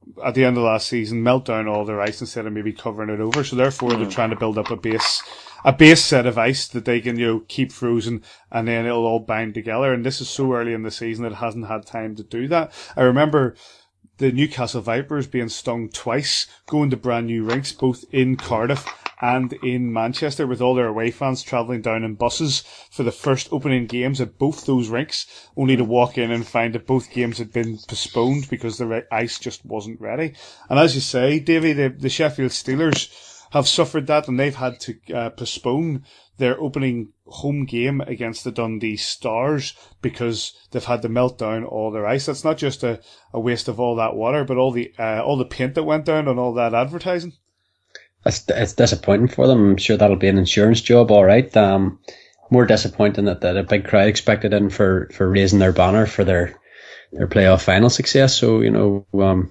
at the end of last season, melt down all their ice instead of maybe covering it over. So therefore, mm. they're trying to build up a base, a base set of ice that they can, you know, keep frozen, and then it'll all bind together. And this is so early in the season that it hasn't had time to do that. I remember the Newcastle Vipers being stung twice, going to brand new rinks, both in Cardiff and in Manchester, with all their away fans travelling down in buses for the first opening games at both those rinks, only to walk in and find that both games had been postponed because the ice just wasn't ready. And as you say, Davey, the, the Sheffield Steelers have suffered that, and they've had to uh, postpone their opening home game against the Dundee Stars because they've had to melt down all their ice. That's not just a, a waste of all that water, but all the uh, all the paint that went down on all that advertising.
It's, it's disappointing for them. I'm sure that'll be an insurance job, all right. Um, more disappointing that, that a big crowd expected in for, for raising their banner for their their playoff final success. So, you know, um,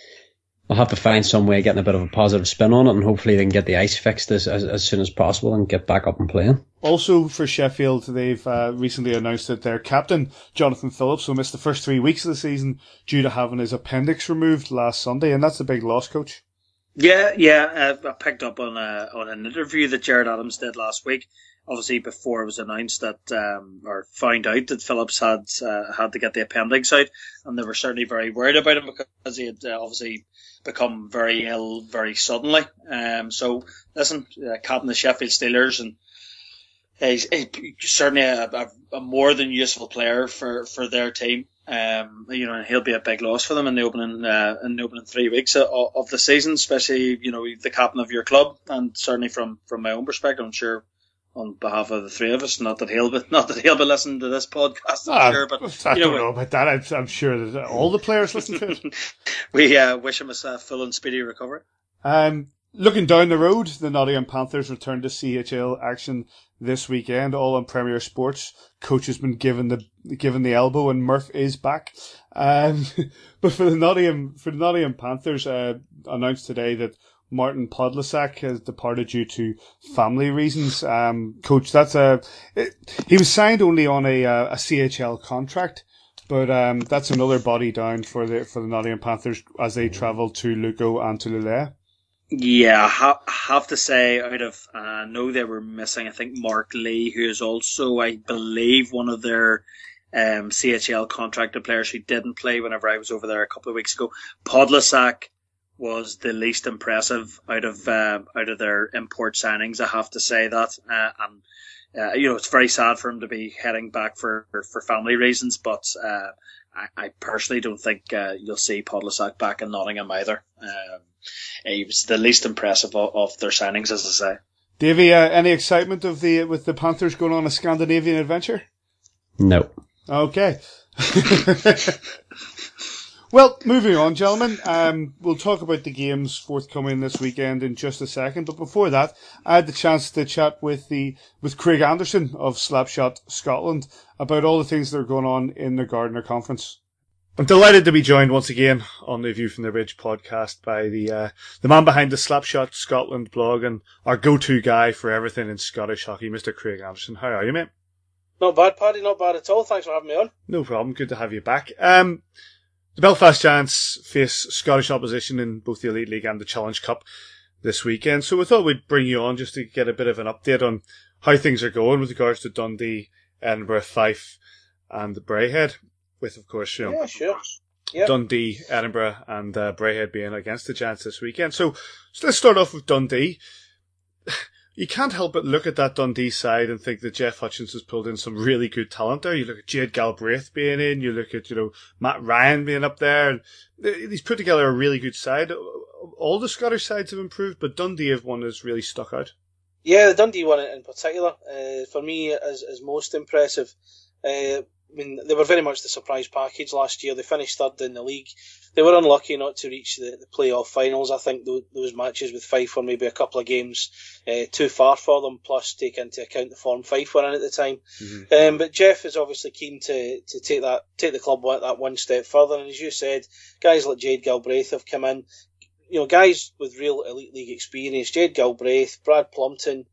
I'll have to find some way of getting a bit of a positive spin on it, and hopefully they can get the ice fixed as, as, as soon as possible and get back up and playing. Also for Sheffield, they've uh, recently announced that their captain, Jonathan Phillips, will miss the first three weeks of the season due to having his appendix removed last Sunday, and that's a big loss, Coach.
Yeah, yeah, uh, I picked up on a, on an interview that Jared Adams did last week. Obviously, before it was announced that, um, or found out that Phillips had uh, had to get the appendix out, and they were certainly very worried about him because he had uh, obviously become very ill very suddenly. Um, so, listen, uh, captain the Sheffield Steelers, and he's, he's certainly a, a, a more than useful player for, for their team. Um, you know, and he'll be a big loss for them in the opening, uh, in the opening three weeks of, of the season, especially, you know, the captain of your club, and certainly from, from my own perspective, I'm sure on behalf of the three of us, not that he'll be, not that he'll be listening to this podcast, I'm
ah,
sure, but
I
you know,
don't know about that. I'm, I'm sure that all the players listen to it.
we, uh, wish him a full and speedy recovery.
Um, looking down the road, the Nottingham Panthers return to C H L action this weekend, all on Premier Sports. Coach has been given the given the elbow, and Murph is back. Um, but for the Nottingham for the Nottingham Panthers, uh, announced today that Martin Podlesak has departed due to family reasons. Um, Coach, that's a it, he was signed only on a a C H L contract, but um, that's another body down for the for the Nottingham Panthers as they travel to Lugo and to Lille.
Yeah, I ha- have to say, out of, uh, I know they were missing, I think, Mark Lee, who is also, I believe, one of their um, C H L contracted players who didn't play whenever I was over there a couple of weeks ago. Podlesak was the least impressive out of uh, out of their import signings, I have to say that. Uh, and, uh, you know, it's very sad for him to be heading back for, for family reasons, but uh, I, I personally don't think uh, you'll see Podlesak back in Nottingham either. Um, he was the least impressive of, of their signings, as I say.
Davey, uh, any excitement of the with the Panthers going on a Scandinavian adventure?
No.
Okay. Well, moving on, gentlemen. Um, we'll talk about the games forthcoming this weekend in just a second. But before that, I had the chance to chat with the with Craig Anderson of Slapshot Scotland about all the things that are going on in the Gardner Conference. I'm delighted to be joined once again on the View from the Ridge podcast by the uh, the man behind the Slapshot Scotland blog and our go-to guy for everything in Scottish hockey, Mister Craig Anderson. How are you, mate?
Not bad, Paddy. Not bad at all. Thanks for having me on.
No problem. Good to have you back. Um, the Belfast Giants face Scottish opposition in both the Elite League and the Challenge Cup this weekend. So we thought we'd bring you on just to get a bit of an update on how things are going with regards to Dundee, Edinburgh, Fife, and Braehead. With, of course, you know,
yeah, sure. Yep.
Dundee, Edinburgh, and uh, Braehead being against the Giants this weekend. So, so let's start off with Dundee. You can't help but look at that Dundee side and think that Jeff Hutchins has pulled in some really good talent there. You look at Jade Galbraith being in, you look at, you know, Matt Ryan being up there, and he's put together a really good side. All the Scottish sides have improved, but Dundee have one that's really stuck out.
Yeah, the Dundee one in particular, uh, for me, is, is most impressive. Uh, I mean, they were very much the surprise package last year. They finished third in the league. They were unlucky not to reach the, the playoff finals. I think those, those matches with Fife were maybe a couple of games uh, too far for them, plus take into account the form Fife were in at the time. Mm-hmm. Um, but Jeff is obviously keen to, to take that take the club that one step further. And as you said, guys like Jade Galbraith have come in. You know, guys with real Elite League experience. Jade Galbraith, Brad Plumpton,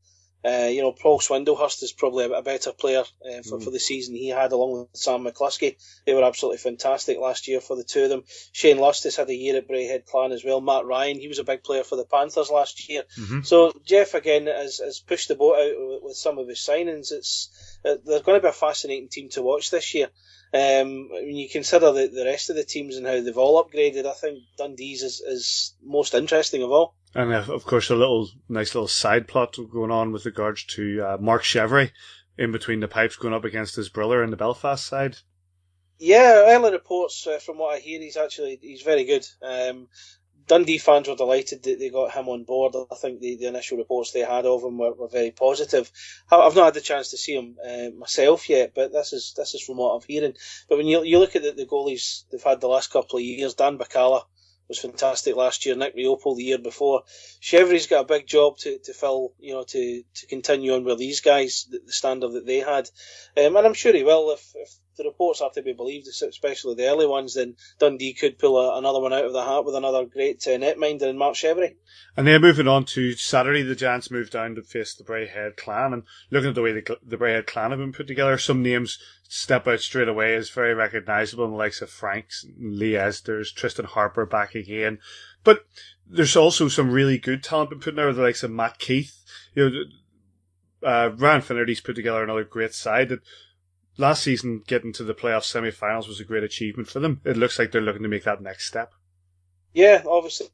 Uh, you know, Paul Swindlehurst is probably a, a better player uh, for, mm. for the season he had, along with Sam McCluskey. They were absolutely fantastic last year for the two of them. Shane Lust has had a year at Braehead Clan as well. Matt Ryan, he was a big player for the Panthers last year. Mm-hmm. So Jeff, again, has, has pushed the boat out with, with some of his signings. It's uh, There's going to be a fascinating team to watch this year. Um, when you consider the, the rest of the teams and how they've all upgraded, I think Dundee's is, is most interesting of all.
And uh, of course, a little nice little side plot going on with regards to uh, Mark Chevry in between the pipes going up against his brother in the Belfast side.
Yeah, early reports uh, from what I hear, he's actually he's very good. Um, Dundee fans were delighted that they got him on board. I think the, the initial reports they had of him were, were very positive. I've not had the chance to see him uh, myself yet, but this is this is from what I'm hearing. But when you you look at the, the goalies they've had the last couple of years, Dan Bacala was fantastic last year, Nick Riopel the year before. Chevry's got a big job to, to fill, you know, to, to continue on with these guys, the, the standard that they had. Um, and I'm sure he will if, if the reports are to be believed, especially the early ones, then Dundee could pull a, another one out of the hat with another great uh, netminder in Mark Chevry.
And then moving on to Saturday, the Giants moved down to face the Braehead Clan. And looking at the way the, the Braehead Clan have been put together, some names step out straight away as very recognisable, in the likes of Franks, Lee Esders, Tristan Harper back again. But there's also some really good talent been put in there, the likes of Matt Keith. You know, uh, Ryan Finnerty's put together another great side that last season getting to the playoff semi-finals was a great achievement for them. It looks like they're looking to make that next step.
Yeah, obviously.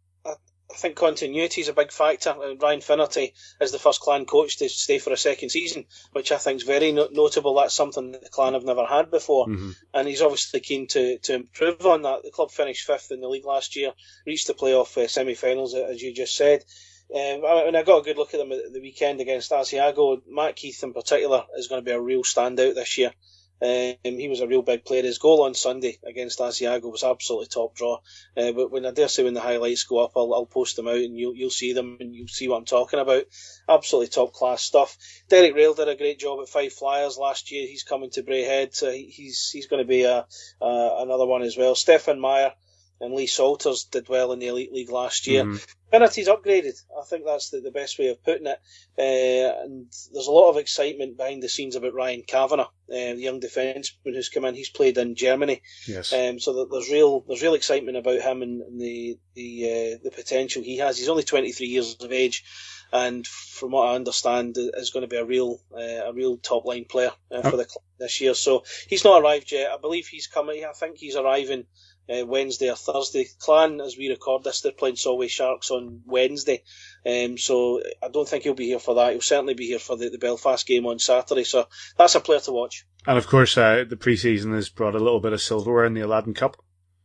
I think continuity is a big factor. Ryan Finnerty is the first Clan coach to stay for a second season, which I think is very no- notable. That's something that the Clan have never had before. Mm-hmm. And he's obviously keen to, to improve on that. The club finished fifth in the league last year, reached the playoff uh, semi-finals, as you just said. Um, and I got a good look at them at the weekend against Asiago. Matt Keith in particular is going to be a real standout this year. Um, he was a real big player. His goal on Sunday against Asiago was absolutely top draw. Uh, but when I dare say when the highlights go up, I'll, I'll post them out and you'll you'll see them and you'll see what I'm talking about. Absolutely top class stuff. Derek Rail did a great job at Five Flyers last year. He's coming to Braehead, so he's he's going to be a, uh, another one as well. Stefan Meyer and Lee Salters did well in the Elite League last year. Mm-hmm. Finnerty's upgraded. I think that's the, the best way of putting it. Uh, and there's a lot of excitement behind the scenes about Ryan Kavanagh, uh, the young defenseman who's come in. He's played in Germany.
Yes.
Um, so that there's real there's real excitement about him and, and the the uh, the potential he has. He's only twenty-three years of age, and from what I understand, is going to be a real uh, a real top line player uh, for the club this year. So he's not arrived yet. I believe he's coming. I think he's arriving Uh, Wednesday or Thursday. Clan, as we record this, they're playing Solway Sharks on Wednesday, um, so I don't think he'll be here for that. He'll certainly be here for the, the Belfast game on Saturday, so that's a player to watch.
And of course, uh, the pre-season has brought a little bit of silverware in the Aladdin Cup.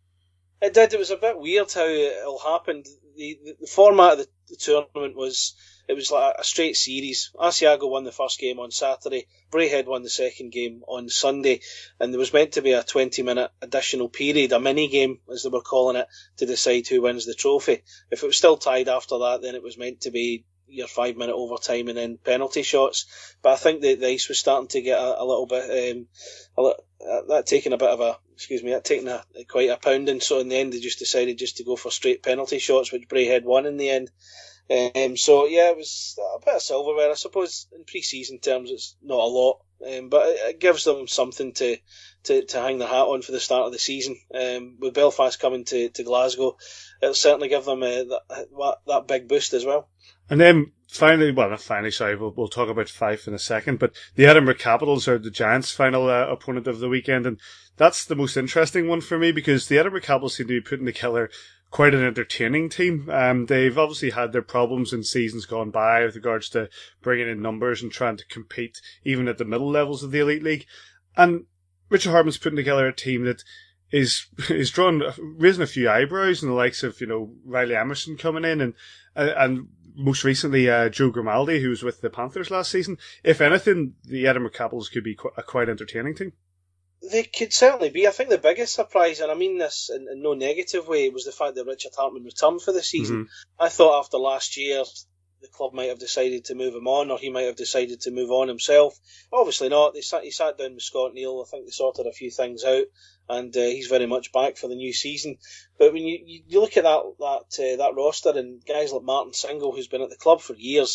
It did. It was a bit weird how it all happened. The, the, the format of the, the tournament was, it was like a straight series. Asiago won the first game on Saturday. Braehead won the second game on Sunday. And there was meant to be a twenty minute additional period, a mini game, as they were calling it, to decide who wins the trophy. If it was still tied after that, then it was meant to be your five minute overtime and then penalty shots. But I think the, the ice was starting to get a, a little bit, um, a li- uh, that taking a bit of a, excuse me, that taking a, quite a pounding. So in the end, they just decided just to go for straight penalty shots, which Braehead won in the end. Um, so yeah, it was a bit of silverware. I suppose in pre-season terms, it's not a lot, um, but it, it gives them something to, to, to hang their hat on for the start of the season. Um, with Belfast coming to, to Glasgow, it'll certainly give them uh, that, that big boost as well.
And then finally, well, not finally, sorry, we'll, we'll talk about Fife in a second, but the Edinburgh Capitals are the Giants' final uh, opponent of the weekend, and that's the most interesting one for me because the Edinburgh Capitals seem to be putting together quite an entertaining team. Um, they've obviously had their problems in seasons gone by with regards to bringing in numbers and trying to compete even at the middle levels of the Elite League. And Richard Hartman's putting together a team that is is drawn, raising a few eyebrows in the likes of, you know, Riley Emerson coming in and uh, and most recently uh, Joe Grimaldi, who was with the Panthers last season. If anything, the Edinburgh Capitals could be qu- a quite entertaining team.
They could certainly be. I think the biggest surprise, and I mean this in, in no negative way, was the fact that Richard Hartman returned for the season. Mm-hmm. I thought after last year, the club might have decided to move him on, or he might have decided to move on himself. Obviously not. They sat, he sat down with Scott Neal. I think they sorted a few things out, and uh, he's very much back for the new season. But when you, you, you look at that that uh, that roster and guys like Martin Single, who's been at the club for years,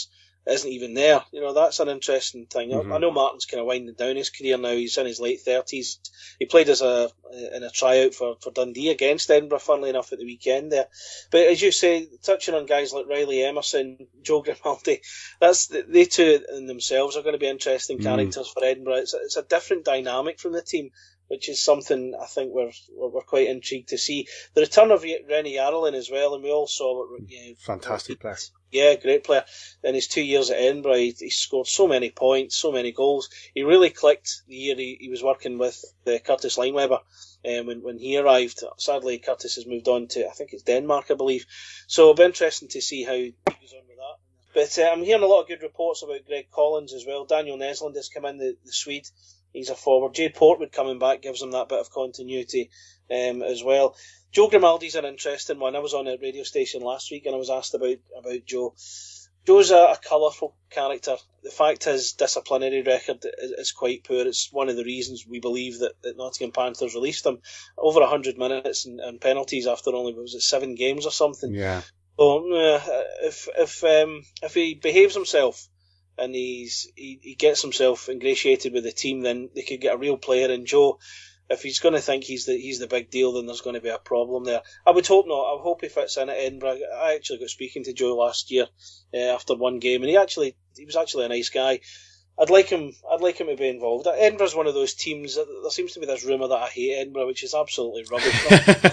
isn't even there. You know, that's an interesting thing.
Mm-hmm.
I know Martin's kind of winding down his career now. He's in his late thirties. He played as a in a tryout for, for Dundee against Edinburgh, funnily enough, at the weekend there. But as you say, touching on guys like Riley Emerson, Joe Grimaldi, that's they two in themselves are going to be interesting mm. characters for Edinburgh. It's a, it's a different dynamic from the team, which is something I think we're we're quite intrigued to see. The return of Rennie Yarrelin as well, and we all saw what you know,
fantastic player.
Yeah, great player. In his two years at Edinburgh, he, he scored so many points, so many goals. He really clicked the year he, he was working with uh, Curtis Lineweber um, when, when he arrived. Sadly, Curtis has moved on to, I think it's Denmark, I believe. So it'll be interesting to see how he goes on with that. But uh, I'm hearing a lot of good reports about Greg Collins as well. Daniel Nesland has come in, the, the Swede. He's a forward. Jay Portwood coming back gives him that bit of continuity um, as well. Joe Grimaldi's an interesting one. I was on a radio station last week and I was asked about, about Joe. Joe's a, a colourful character. The fact his disciplinary record is, is quite poor. It's one of the reasons we believe that, that Nottingham Panthers released him. Over one hundred minutes and, and penalties after only, was it, seven games or something?
Yeah.
So, uh, if, if, um, if he behaves himself, and he's he, he gets himself ingratiated with the team, then they could get a real player in Joe. If he's going to think he's the he's the big deal, then there's going to be a problem there. I would hope not. I hope he fits in at Edinburgh. I actually got speaking to Joe last year uh, after one game, and he actually he was actually a nice guy. I'd like him. I'd like him to be involved. Edinburgh's one of those teams that there seems to be this rumour that I hate Edinburgh, which is absolutely rubbish.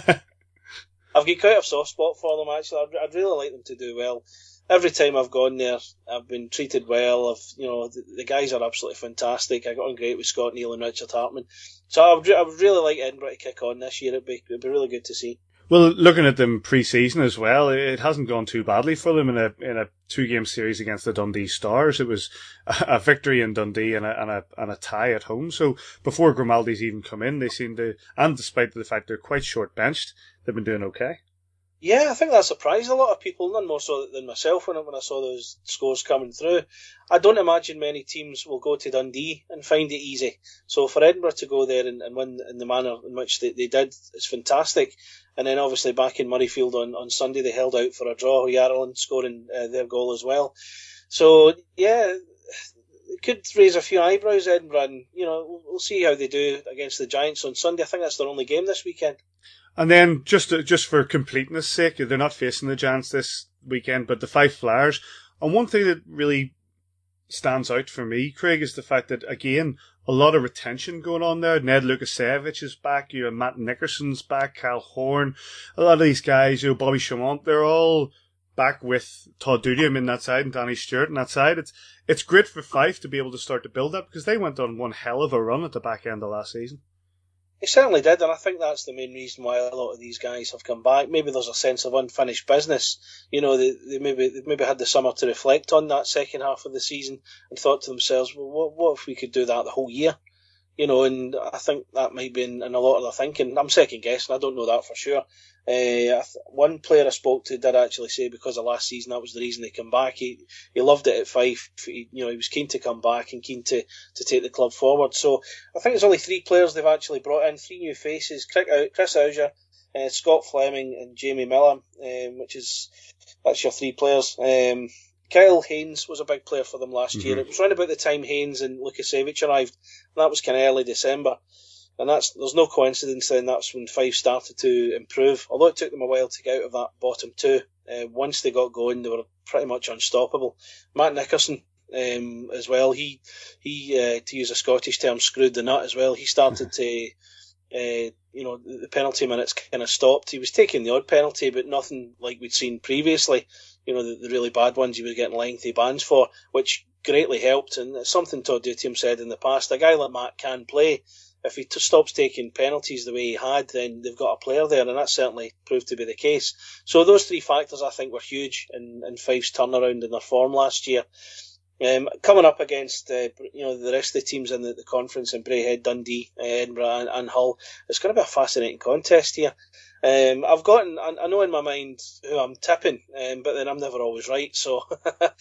I've got quite a soft spot for them actually. I'd, I'd really like them to do well. Every time I've gone there, I've been treated well. I've, you know, the, the guys are absolutely fantastic. I got on great with Scott Neal and Richard Hartman. So I would, I would really like Edinburgh to kick on this year. It'd be, it'd be really good to see.
Well, looking at them pre-season as well, it hasn't gone too badly for them in a in a two-game series against the Dundee Stars. It was a, a victory in Dundee and a, and a and a tie at home. So before Grimaldi's even come in, they seem to, and despite the fact they're quite short-benched, they've been doing okay.
Yeah, I think that surprised a lot of people, none more so than myself when I, when I saw those scores coming through. I don't imagine many teams will go to Dundee and find it easy. So for Edinburgh to go there and, and win in the manner in which they, they did is fantastic. And then obviously back in Murrayfield on, on Sunday they held out for a draw, Yarrelin scoring uh, their goal as well. So yeah, it could raise a few eyebrows, Edinburgh, and you know, we'll, we'll see how they do against the Giants on Sunday. I think that's their only game this weekend.
And then, just just for completeness sake, they're not facing the Giants this weekend, but the Fife Flyers. And one thing that really stands out for me, Craig, is the fact that, again, a lot of retention going on there. Ned Lukasiewicz is back, you know, Matt Nickerson's back, Cal Horn. A lot of these guys, you know, Bobby Chamont, they're all back with Todd Dudium in that side and Danny Stewart in that side. It's it's great for Fife to be able to start to build that because they went on one hell of a run at the back end of last season.
He certainly did, and I think that's the main reason why a lot of these guys have come back. Maybe there's a sense of unfinished business. You know, they, they maybe they maybe had the summer to reflect on that second half of the season and thought to themselves, well, what, what if we could do that the whole year? You know, and I think that might be in, in a lot of their thinking. I'm second guessing, I don't know that for sure. Uh, one player I spoke to did actually say because of last season that was the reason they come back. He he loved it at Fife. He, you know, he was keen to come back and keen to, to take the club forward. So I think there's only three players they've actually brought in, three new faces: Chris Auger, uh, Scott Fleming, and Jamie Miller, um, which is that's your three players. Um, Kyle Haynes was a big player for them last mm-hmm. year. It was around about the time Haynes and Lukasiewicz arrived, and that was kind of early December. And that's there's no coincidence then that's when Fife started to improve. Although it took them a while to get out of that bottom two, uh, once they got going, they were pretty much unstoppable. Matt Nickerson um, as well, he, he uh, to use a Scottish term, screwed the nut as well. He started to, uh, you know, the penalty minutes kind of stopped. He was taking the odd penalty, but nothing like we'd seen previously. You know, the, the really bad ones he was getting lengthy bans for, which greatly helped. And it's something Todd Dutium said in the past. A guy like Matt can play. If he t- stops taking penalties the way he had, then they've got a player there, and that certainly proved to be the case. So those three factors, I think, were huge in, in Fife's turnaround in their form last year. Um, coming up against uh, you know the rest of the teams in the, the conference in Braehead, Dundee, uh, Edinburgh, and, and Hull, it's going to be a fascinating contest here. Um, I've gotten, I, I know in my mind who I'm tipping, um, but then I'm never always right. So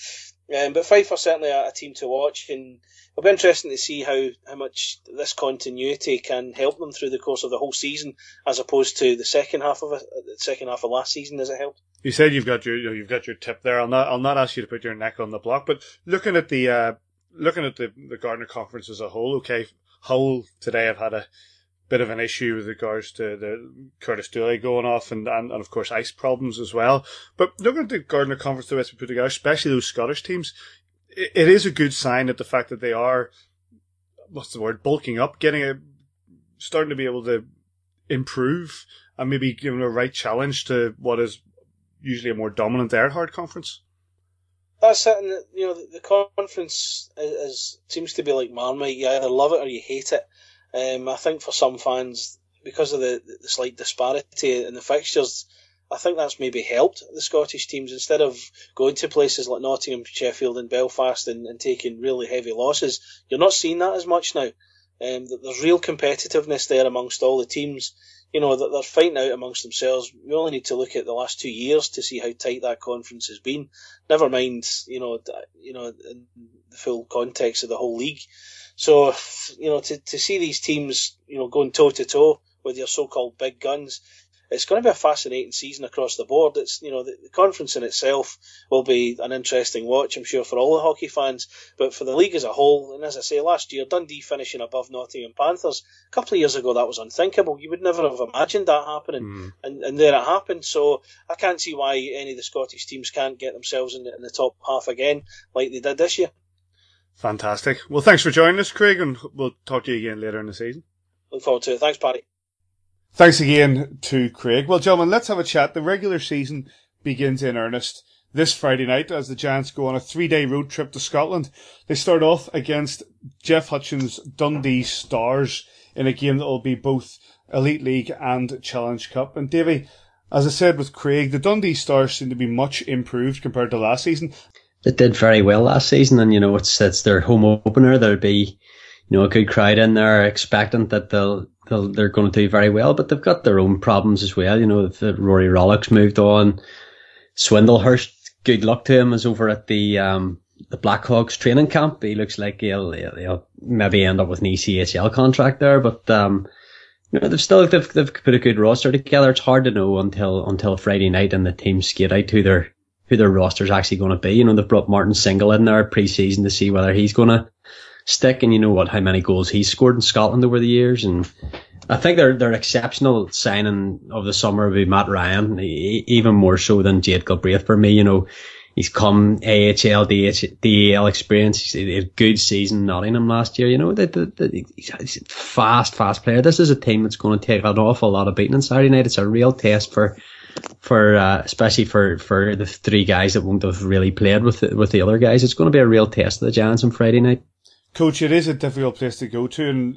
Um, but Fife are certainly a, a team to watch, and it'll be interesting to see how, how much this continuity can help them through the course of the whole season, as opposed to the second half of it, the second half of last season. Has it helped?
You said you've got your you know, you've got your tip there. I'll not I'll not ask you to put your neck on the block, but looking at the uh, looking at the the Gardner Conference as a whole, okay, Hull today have had a bit of an issue with regards to the Curtis Dooley going off and, and, and of course ice problems as well. But looking at the Gardner Conference the way it's been put together, especially those Scottish teams, it, it is a good sign that the fact that they are, what's the word, bulking up, getting a, starting to be able to improve and maybe giving a right challenge to what is usually a more dominant Erhard conference.
That's it, and you know, the, the conference is, is, seems to be like Marmite. You either love it or you hate it. Um, I think for some fans, because of the, the slight disparity in the fixtures, I think that's maybe helped the Scottish teams. Instead of going to places like Nottingham, Sheffield and Belfast and, and taking really heavy losses, you're not seeing that as much now. Um, there's real competitiveness there amongst all the teams. You know, that they're fighting out amongst themselves. We only need to look at the last two years to see how tight that conference has been. Never mind, you know, you know, in the full context of the whole league. So, you know, to, to see these teams, you know, going toe to toe with your so-called big guns, it's going to be a fascinating season across the board. It's, you know, the, the conference in itself will be an interesting watch, I'm sure, for all the hockey fans, but for the league as a whole. And as I say, last year, Dundee finishing above Nottingham Panthers, a couple of years ago, that was unthinkable. You would never have imagined that happening, mm. and, and there it happened. So I can't see why any of the Scottish teams can't get themselves in the, in the top half again, like they did this year.
Fantastic. Well, thanks for joining us, Craig, and we'll talk to you again later in the season.
Look forward to it. Thanks, Paddy.
Thanks again to Craig. Well, gentlemen, let's have a chat. The regular season begins in earnest this Friday night as the Giants go on a three-day road trip to Scotland. They start off against Jeff Hutchins' Dundee Stars in a game that will be both Elite League and Challenge Cup. And Davey, as I said with Craig, the Dundee Stars seem to be much improved compared to last season.
They did very well last season, and you know, it's it's their home opener. There'll be, you know, a good crowd in there, expectant that they'll they'll they're going to do very well. But they've got their own problems as well. You know, the Rory Rollock's moved on. Swindlehurst, good luck to him, is over at the um the Blackhawks training camp. He looks like he'll he'll maybe end up with an E C H L contract there, but um. You know, they've still they've they've put a good roster together. It's hard to know until until Friday night and the teams skate out who their who their roster's actually going to be. You know, they've brought Martin Single in there pre-season to see whether he's going to stick, and you know what, how many goals he's scored in Scotland over the years. And I think their their exceptional signing of the summer will be Matt Ryan, even more so than Jade Galbraith for me. You know, he's come A H L, D E L experience. He's a good season in Nottingham last year. You know, the, the, the, he's a fast, fast player. This is a team that's going to take an awful lot of beating on Saturday night. It's a real test for, for uh, especially for, for the three guys that won't have really played with the, with the other guys. It's going to be a real test of the Giants on Friday night.
Coach, it is a difficult place to go to, and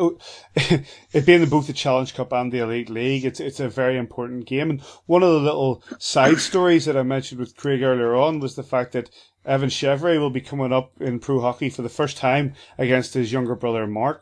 it, it being both the Challenge Cup and the Elite League, it's it's a very important game. And one of the little side stories that I mentioned with Craig earlier on was the fact that Evan Chevry will be coming up in pro hockey for the first time against his younger brother Mark.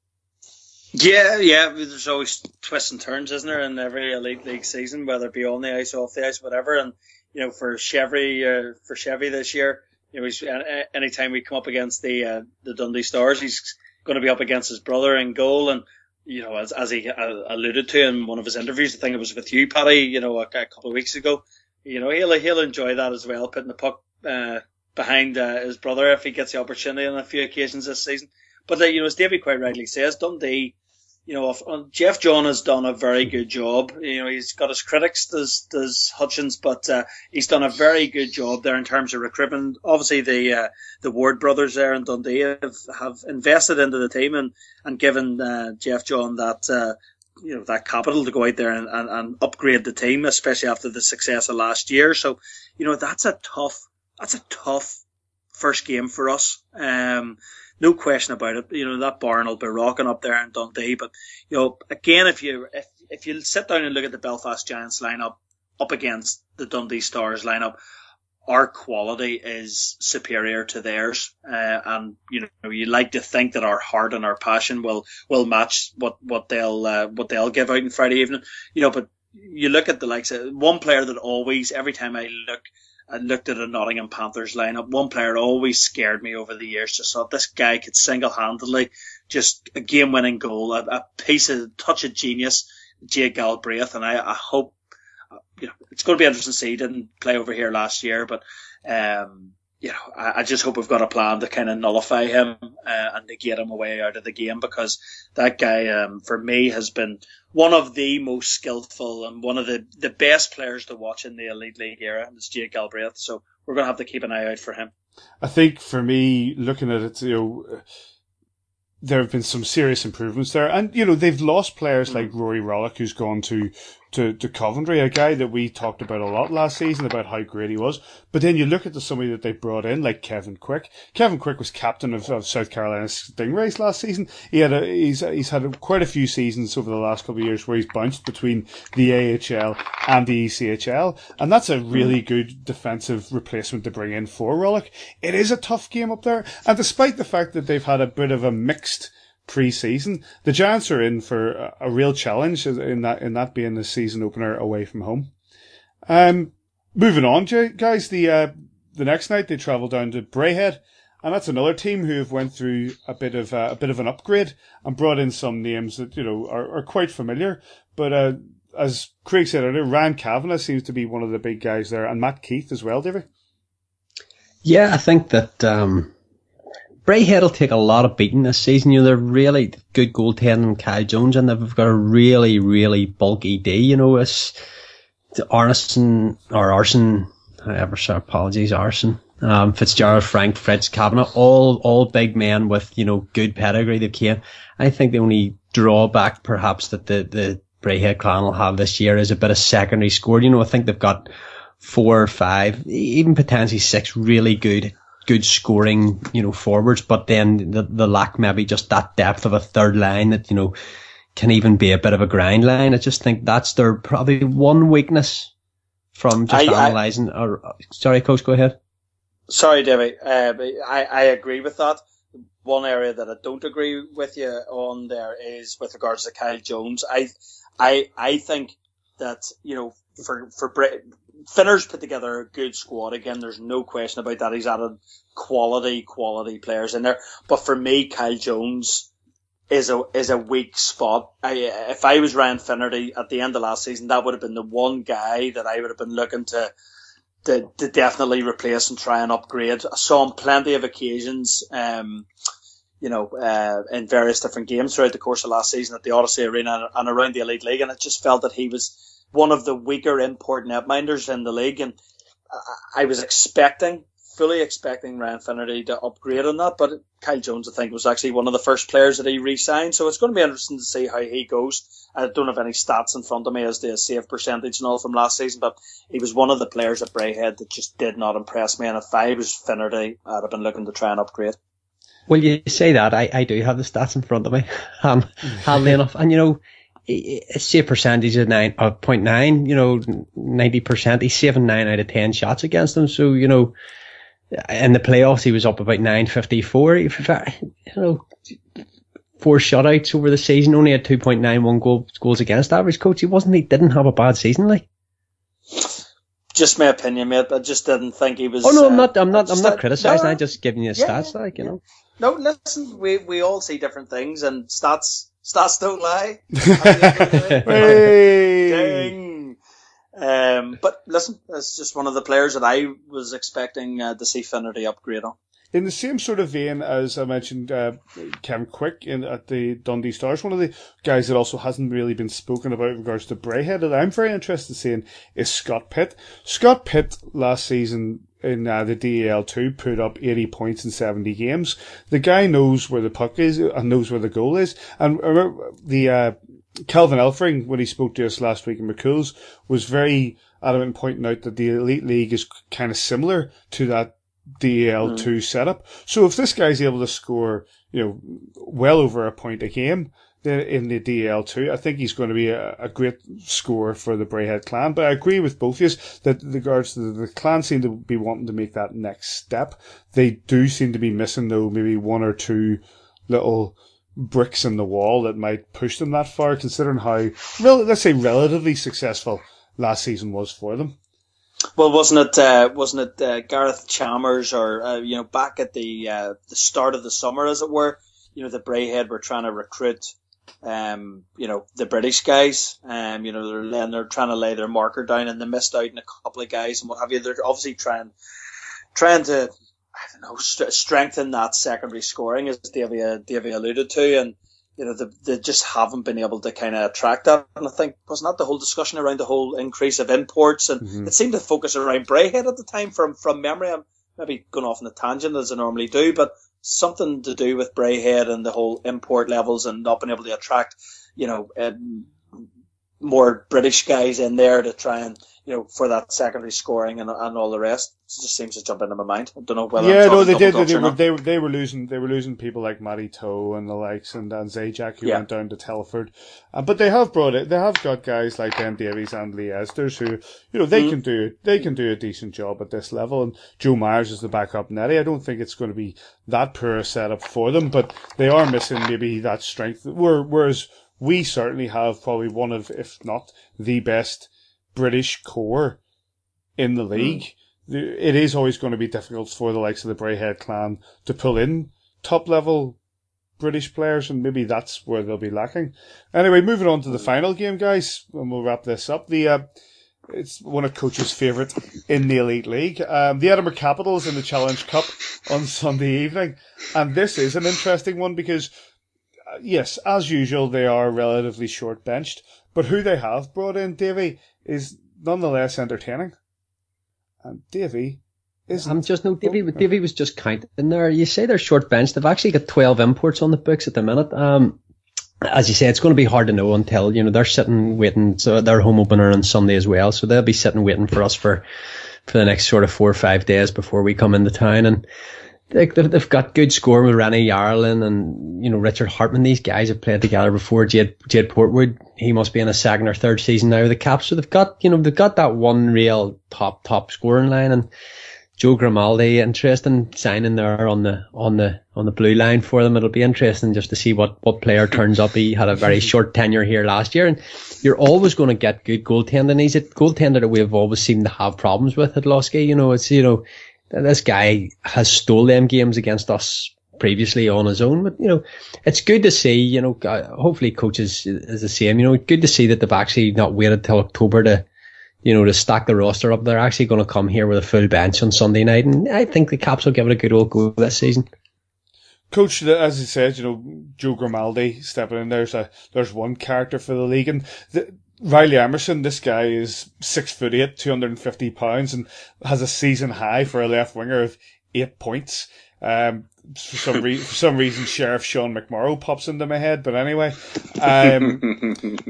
Yeah, yeah, there's always twists and turns, isn't there, in every Elite League season, whether it be on the ice, off the ice, whatever. And, you know, for Chevry, uh, for Chevy this year, you know, he's, anytime we come up against the uh, the Dundee Stars, he's going to be up against his brother in goal. And, you know, as as he uh, alluded to in one of his interviews, I think it was with you, Paddy, you know, a, a couple of weeks ago, you know, he'll he'll enjoy that as well, putting the puck uh, behind uh, his brother if he gets the opportunity on a few occasions this season. But, uh, you know, as Davey quite rightly says, Dundee, you know, if, uh, Jeff John has done a very good job. You know, he's got his critics, does, does Hutchins, but, uh, he's done a very good job there in terms of recruitment. Obviously, the, uh, the Ward brothers there in Dundee have, have invested into the team and, and given, uh, Jeff John that, uh, you know, that capital to go out there and, and, and upgrade the team, especially after the success of last year. So, you know, that's a tough, that's a tough first game for us. Um, No question about it. You know, that barn will be rocking up there in Dundee. But, you know, again, if you if if you sit down and look at the Belfast Giants lineup up against the Dundee Stars lineup, our quality is superior to theirs. Uh, and, you know, you like to think that our heart and our passion will will match what what they'll uh, what they'll give out on Friday evening. You know, but you look at the likes of one player that always, every time I look I looked at a Nottingham Panthers lineup. One player always scared me over the years. Just thought this guy could single-handedly just a game-winning goal, a, a piece of touch of genius, Jay Galbraith, and I, I hope you know it's going to be interesting to see. He didn't play over here last year, but um, you know I, I just hope we've got a plan to kind of nullify him uh, and to get him away out of the game, because that guy um, for me has been one of the most skillful and one of the, the best players to watch in the Elite League era. It's Jake Galbraith, so we're going to have to keep an eye out for him.
I think for me, looking at it, you know, there have been some serious improvements there. And, you know, they've lost players like Rory Rollock, who's gone to, to, to Coventry, a guy that we talked about a lot last season about how great he was. But then you look at the somebody that they brought in, like Kevin Quick. Kevin Quick was captain of, of South Carolina Stingrays last season. He had a, he's, he's had a, quite a few seasons over the last couple of years where he's bounced between the A H L and the E C H L. And that's a really good defensive replacement to bring in for Rollock. It is a tough game up there. And despite the fact that they've had a bit of a mixed pre-season, the Giants are in for a, a real challenge in that in that being the season opener away from home. Um, moving on, guys, the uh, the next night they travel down to Braehead, and that's another team who have went through a bit of uh, a bit of an upgrade and brought in some names that you know are, are quite familiar. But uh, as Craig said earlier, Ryan Kavanagh seems to be one of the big guys there, and Matt Keith as well, David.
Yeah, I think that. Um... Braehead will take a lot of beating this season. You know, they're really good goaltending, Kyle Jones, and they've got a really, really bulky D. You know, it's Arneson, or Arson, however, sorry, apologies, Arson, um, Fitzgerald, Frank, Fritz, Kavanagh, all, all big men with, you know, good pedigree that came. I think the only drawback perhaps that the, the Braehead clan will have this year is a bit of secondary score. You know, I think they've got four or five, even potentially six really good good scoring, you know, forwards, but then the, the lack maybe just that depth of a third line that, you know, can even be a bit of a grind line. I just think that's their probably one weakness from just I, analysing. I, or, sorry, Coach, go ahead.
Sorry, David. Uh, I, I agree with that. One area that I don't agree with you on there is with regards to Kyle Jones. I, I, I think that, you know, for, for Brit, Finner's put together a good squad again. There's no question about that. He's added quality, quality players in there. But for me, Kyle Jones is a is a weak spot. I, if I was Ryan Finnerty at the end of last season, that would have been the one guy that I would have been looking to to, to definitely replace and try and upgrade. I saw him plenty of occasions, um, you know, uh, in various different games throughout the course of last season at the Odyssey Arena and around the Elite League, and I just felt that he was one of the weaker import netminders in the league, and I was expecting, fully expecting Ryan Finnerty to upgrade on that, but Kyle Jones, I think, was actually one of the first players that he re-signed, so it's going to be interesting to see how he goes. I don't have any stats in front of me as to his save percentage and all from last season, but he was one of the players at Braehead that just did not impress me, and if I was Finnerty, I'd have been looking to try and upgrade.
Well, you say that, I, I do have the stats in front of me, um, handily enough, and you know, his save percentage of nine, uh, point nine, you know, ninety percent. He's saving nine out of ten shots against them. So, you know, in the playoffs, he was up about nine fifty-four. You know, four shutouts over the season, only had two point nine one goal, goals against average. Coach, he wasn't, he didn't have a bad season, like.
Just my opinion, mate. I just didn't think he was.
Oh no, I'm not. I'm not. I'm not
uh,
criticising.
No,
I'm just giving you
yeah,
stats, like, you
yeah.
know.
No, listen. We we all see different things, and stats stats don't lie.
Hey.
Ding. Um, but listen, it's just one of the players that I was expecting uh, to see Finnerty upgrade on.
In the same sort of vein as I mentioned, uh, Kevin Quick in, at the Dundee Stars, one of the guys that also hasn't really been spoken about in regards to Braehead that I'm very interested in seeing is Scott Pitt. Scott Pitt last season in uh, the D E L two put up eighty points in seventy games. The guy knows where the puck is and knows where the goal is. And remember, the uh, Calvin Elfring, when he spoke to us last week in McCool's, was very adamant in pointing out that the Elite League is kind of similar to that D E L two mm. setup. So if this guy's able to score, you know, well over a point a game in the D E L two, I think he's going to be a, a great scorer for the Braehead clan. But I agree with both of you that the regards to the, the clan seem to be wanting to make that next step. They do seem to be missing, though, maybe one or two little bricks in the wall that might push them that far, considering how, well, let's say, relatively successful last season was for them.
Well, wasn't it uh, wasn't it uh, Gareth Chalmers, or uh, you know, back at the uh, the start of the summer, as it were, you know, the Braehead were trying to recruit, um, you know, the British guys, um, you know, they're and they're trying to lay their marker down, and they missed out on a couple of guys and what have you. They're obviously trying trying to, I don't know, st- strengthen that secondary scoring, as Davey uh, Davey alluded to, and you know, they, they just haven't been able to kind of attract that. And I think, wasn't that the whole discussion around the whole increase of imports? And mm-hmm. it seemed to focus around Braehead at the time from, from memory. I'm maybe going off on a tangent as I normally do, but something to do with Braehead and the whole import levels and not being able to attract, you know, um, more British guys in there to try and, you know, for that secondary scoring and, and all the rest. It just seems to jump into my mind. I don't know whether
yeah,
I'm
no, they did. They,
they
were, they were they were losing they were losing people like Matty Toe and the likes, and Dan Zajac, who yeah. went down to Telford. Uh, but they have brought it. They have got guys like Ben Davies and Lee Esters who, you know, they mm. can do they can do a decent job at this level. And Joe Myers is the backup netty. I don't think it's going to be that poor a setup for them, but they are missing maybe that strength. Whereas we certainly have probably one of, if not the best British core in the league. Mm. It is always going to be difficult for the likes of the Braehead clan to pull in top level British players, and maybe that's where they'll be lacking. Anyway, moving on to the final game, guys, and we'll wrap this up. The uh, it's one of Coach's favourite in the Elite League. Um, the Edinburgh Capitals in the Challenge Cup on Sunday evening, and this is an interesting one because, uh, yes, as usual, they are relatively short benched, but who they have brought in, Davey, is nonetheless entertaining. And Davey is.
I'm just no Davey. Davey was just counting there. You say they're short bench. They've actually got twelve imports on the books at the minute. Um, as you say, it's going to be hard to know until you know they're sitting waiting. So their home opener on Sunday as well. So they'll be sitting waiting for us for for the next sort of four or five days before we come into town. And they, they've got good scoring with Rennie Yarlin and you know Richard Hartman. These guys have played together before. Jade Jade Portwood. He must be in his second or third season now with the Caps. So they've got, you know, they've got that one real top, top scoring line. And Joe Grimaldi, interesting signing there on the, on the, on the blue line for them. It'll be interesting just to see what, what player turns up. He had a very short tenure here last year, and you're always going to get good goaltending. He's a goaltender that we've always seemed to have problems with at Lusky. You know, it's, you know, this guy has stole them games against us previously on his own, but you know, it's good to see, you know, hopefully coaches is the same, you know, good to see that they've actually not waited till October to, you know, to stack the roster up. They're actually going to come here with a full bench on Sunday night, and I think the Caps will give it a good old go this season.
Coach, as you said, you know, Joe Grimaldi stepping in, there's a, there's one character for the league, and the, Riley Emerson, this guy is six foot eight, two hundred fifty pounds, and has a season high for a left winger of eight points. Um, for some, re- for some reason, Sheriff Sean McMorrow pops into my head, but anyway, um,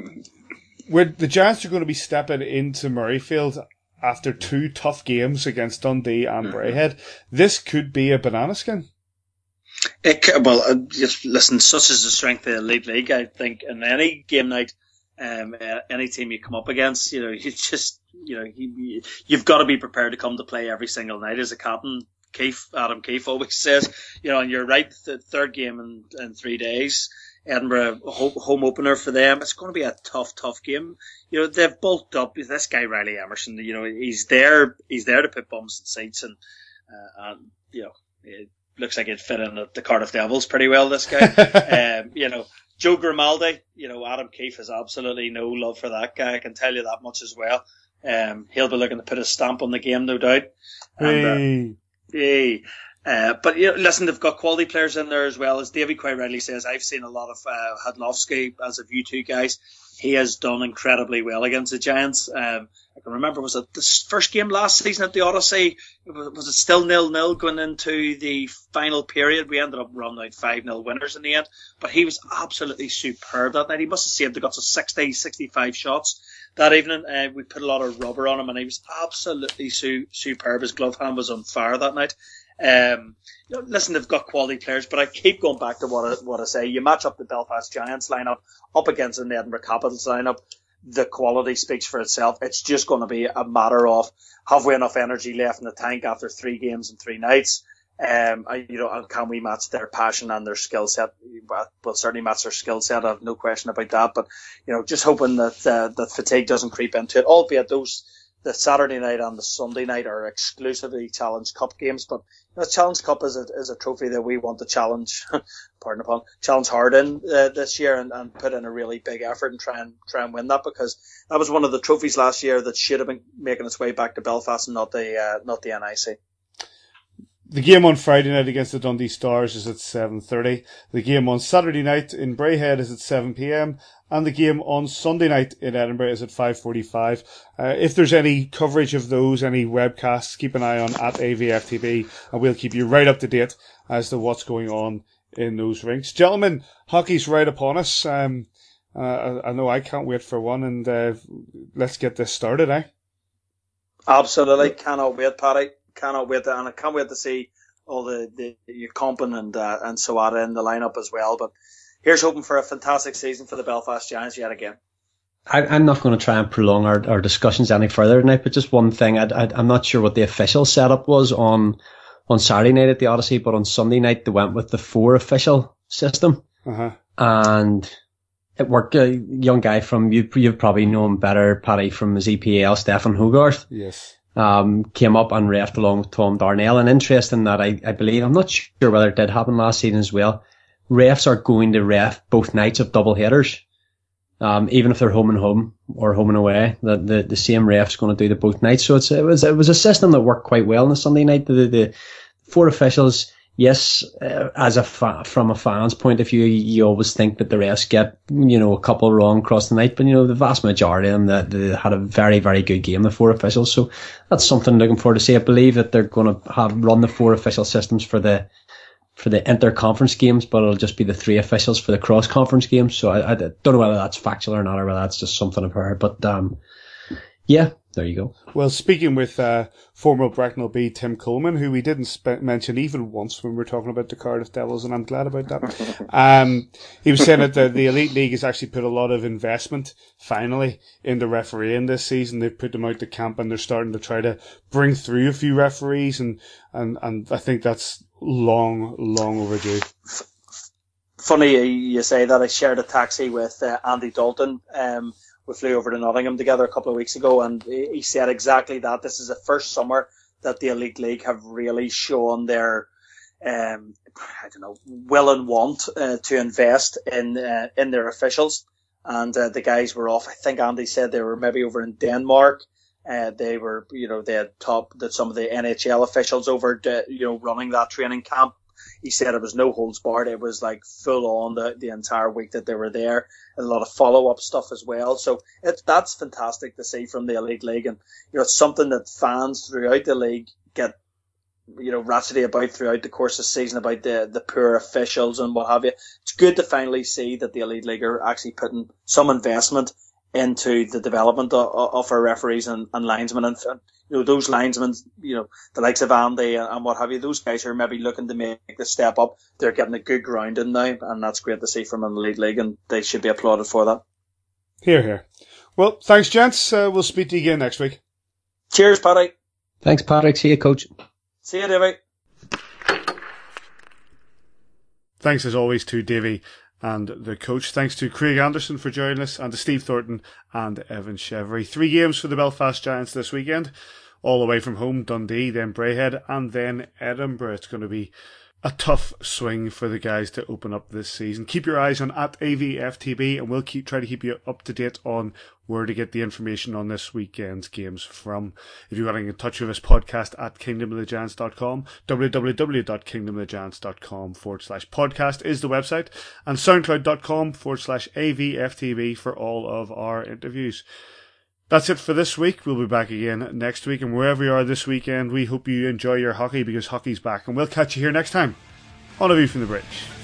where the Giants are going to be stepping into Murrayfield after two tough games against Dundee and Braehead. This could be a banana skin.
It, well, uh, just listen, such is the strength of the Elite League, I think, in any game night, um, uh, any team you come up against, you know, you just, you know, you, you've got to be prepared to come to play every single night as a captain. Keith, Adam Keefe always says, you know, and you're right, the third game in, in three days, Edinburgh home, home opener for them. It's going to be a tough, tough game. You know, they've bulked up. This guy, Riley Emerson, you know, he's there, he's there to put bums in seats, and, uh, and, you know, it looks like he'd fit in at the Cardiff Devils pretty well, this guy. um, you know, Joe Grimaldi, you know, Adam Keefe has absolutely no love for that guy. I can tell you that much as well. Um, he'll be looking to put a stamp on the game, no doubt. And,
hey.
uh, Hey, uh, but you know, listen, they've got quality players in there as well. As Davey quite rightly says, I've seen a lot of uh, Hadlovsky, as of you two guys. He has done incredibly well against the Giants. Um, I can remember, was it the first game last season at the Odyssey? Was it still nil-nil going into the final period? We ended up running out five nil winners in the end. But he was absolutely superb that night. He must have saved the guts of sixty, sixty-five shots that evening. Uh, we put a lot of rubber on him, and he was absolutely su- superb. His glove hand was on fire that night. Um, you know, listen, they've got quality players, but I keep going back to what I, what I say. You match up the Belfast Giants lineup up against the Edinburgh Capitals lineup, the quality speaks for itself. It's just going to be a matter of, have we enough energy left in the tank after three games and three nights? Um, I, you know, and can we match their passion and their skill set? We'll certainly match their skill set. I have no question about that. But, you know, just hoping that, uh, that fatigue doesn't creep into it, albeit those, the Saturday night and the Sunday night are exclusively Challenge Cup games, but you know, Challenge Cup is a, is a trophy that we want to challenge, pardon the pun, challenge hard in uh, this year and, and put in a really big effort and try and try and win that, because that was one of the trophies last year that should have been making its way back to Belfast and not the uh, not the N I C.
The game on Friday night against the Dundee Stars is at seven thirty. The game on Saturday night in Braehead is at seven p.m. And the game on Sunday night in Edinburgh is at five forty-five. Uh, if there's any coverage of those, any webcasts, keep an eye on at A V F T B, and we'll keep you right up to date as to what's going on in those rinks. Gentlemen, hockey's right upon us. Um, uh, I know I can't wait for one, and uh, let's get this started, eh?
Absolutely. Cannot wait, Paddy. Cannot wait, to, and I can't wait to see all the, the, the Compton and, uh, and Sowata in the lineup as well. But here's hoping for a fantastic season for the Belfast Giants yet again.
I, I'm not going to try and prolong our, our discussions any further tonight, but just one thing. I, I, I'm not sure what the official setup was on, on Saturday night at the Odyssey, but on Sunday night they went with the four official system.
Uh-huh.
And it worked. A young guy from, you, you probably know him better, Paddy, from his E P L, Stefan Hogarth.
Yes.
Um, came up and refed along with Tom Darnell. And interesting that I, I believe, I'm not sure whether it did happen last season as well, refs are going to ref both nights of double headers. Um, even if they're home and home or home and away, the, the, the same ref's going to do the both nights. So it's, it was, it was a system that worked quite well on the Sunday night. The, the, the four officials, yes, uh, as a fa- from a fan's point of view, you always think that the refs get, you know, a couple wrong across the night, but you know, the vast majority of them that they had a very, very good game, the four officials. So that's something I'm looking forward to see. I believe that they're going to have run the four official systems for the, for the inter-conference games, but it'll just be the three officials for the cross-conference games. So I, I don't know whether that's factual or not, or whether that's just something I've heard, but, um, yeah. There you go.
Well, speaking with uh, former Bracknell B Tim Coleman, who we didn't spe- mention even once when we were talking about the Cardiff Devils, and I'm glad about that. um, he was saying that the, the Elite League has actually put a lot of investment, finally, into refereeing this season. They've put them out to camp, and they're starting to try to bring through a few referees, and, and, and I think that's long, long overdue.
Funny you say that. I shared a taxi with uh, Andy Dalton. Um, We flew over to Nottingham together a couple of weeks ago, and he said exactly that. This is the first summer that the Elite League have really shown their, um, I don't know, will and want uh, to invest in uh, in their officials. And uh, the guys were off. I think Andy said they were maybe over in Denmark. Uh, they were, you know, they had top that some of the N H L officials over, to, you know, running that training camp. He said it was no holds barred. It was like full on the, the entire week that they were there. A lot of follow up stuff as well. So it's, that's fantastic to see from the Elite League. And, you know, it's something that fans throughout the league get, you know, ratcheted about throughout the course of the season about the, the poor officials and what have you. It's good to finally see that the Elite League are actually putting some investment into the development of, of our referees and, and linesmen. And, you know, those linesmen, you know, the likes of Andy and, and what have you, those guys who are maybe looking to make the step up, they're getting a good grounding now, and that's great to see from an Elite League, and they should be applauded for that.
Here, here. Well, thanks, gents. Uh, we'll speak to you again next week.
Cheers, Paddy.
Thanks, Patrick. See you, Coach.
See you, Davey.
Thanks, as always, to Davey and the coach. Thanks to Craig Anderson for joining us, and to Steve Thornton and Evan Chevery. Three games for the Belfast Giants this weekend, all away from home: Dundee, then Braehead, and then Edinburgh. It's going to be a tough swing for the guys to open up this season. Keep your eyes on at A V F T B, and we'll keep try to keep you up to date on where to get the information on this weekend's games from. If you want to get in touch with us, podcast at kingdom of the giants dot com. www.kingdomofthegiants.com forward slash podcast is the website, and soundcloud.com forward slash AVFTB for all of our interviews. That's it for this week. We'll be back again next week, and wherever you are this weekend, we hope you enjoy your hockey, because hockey's back, and we'll catch you here next time on A View from the Bridge.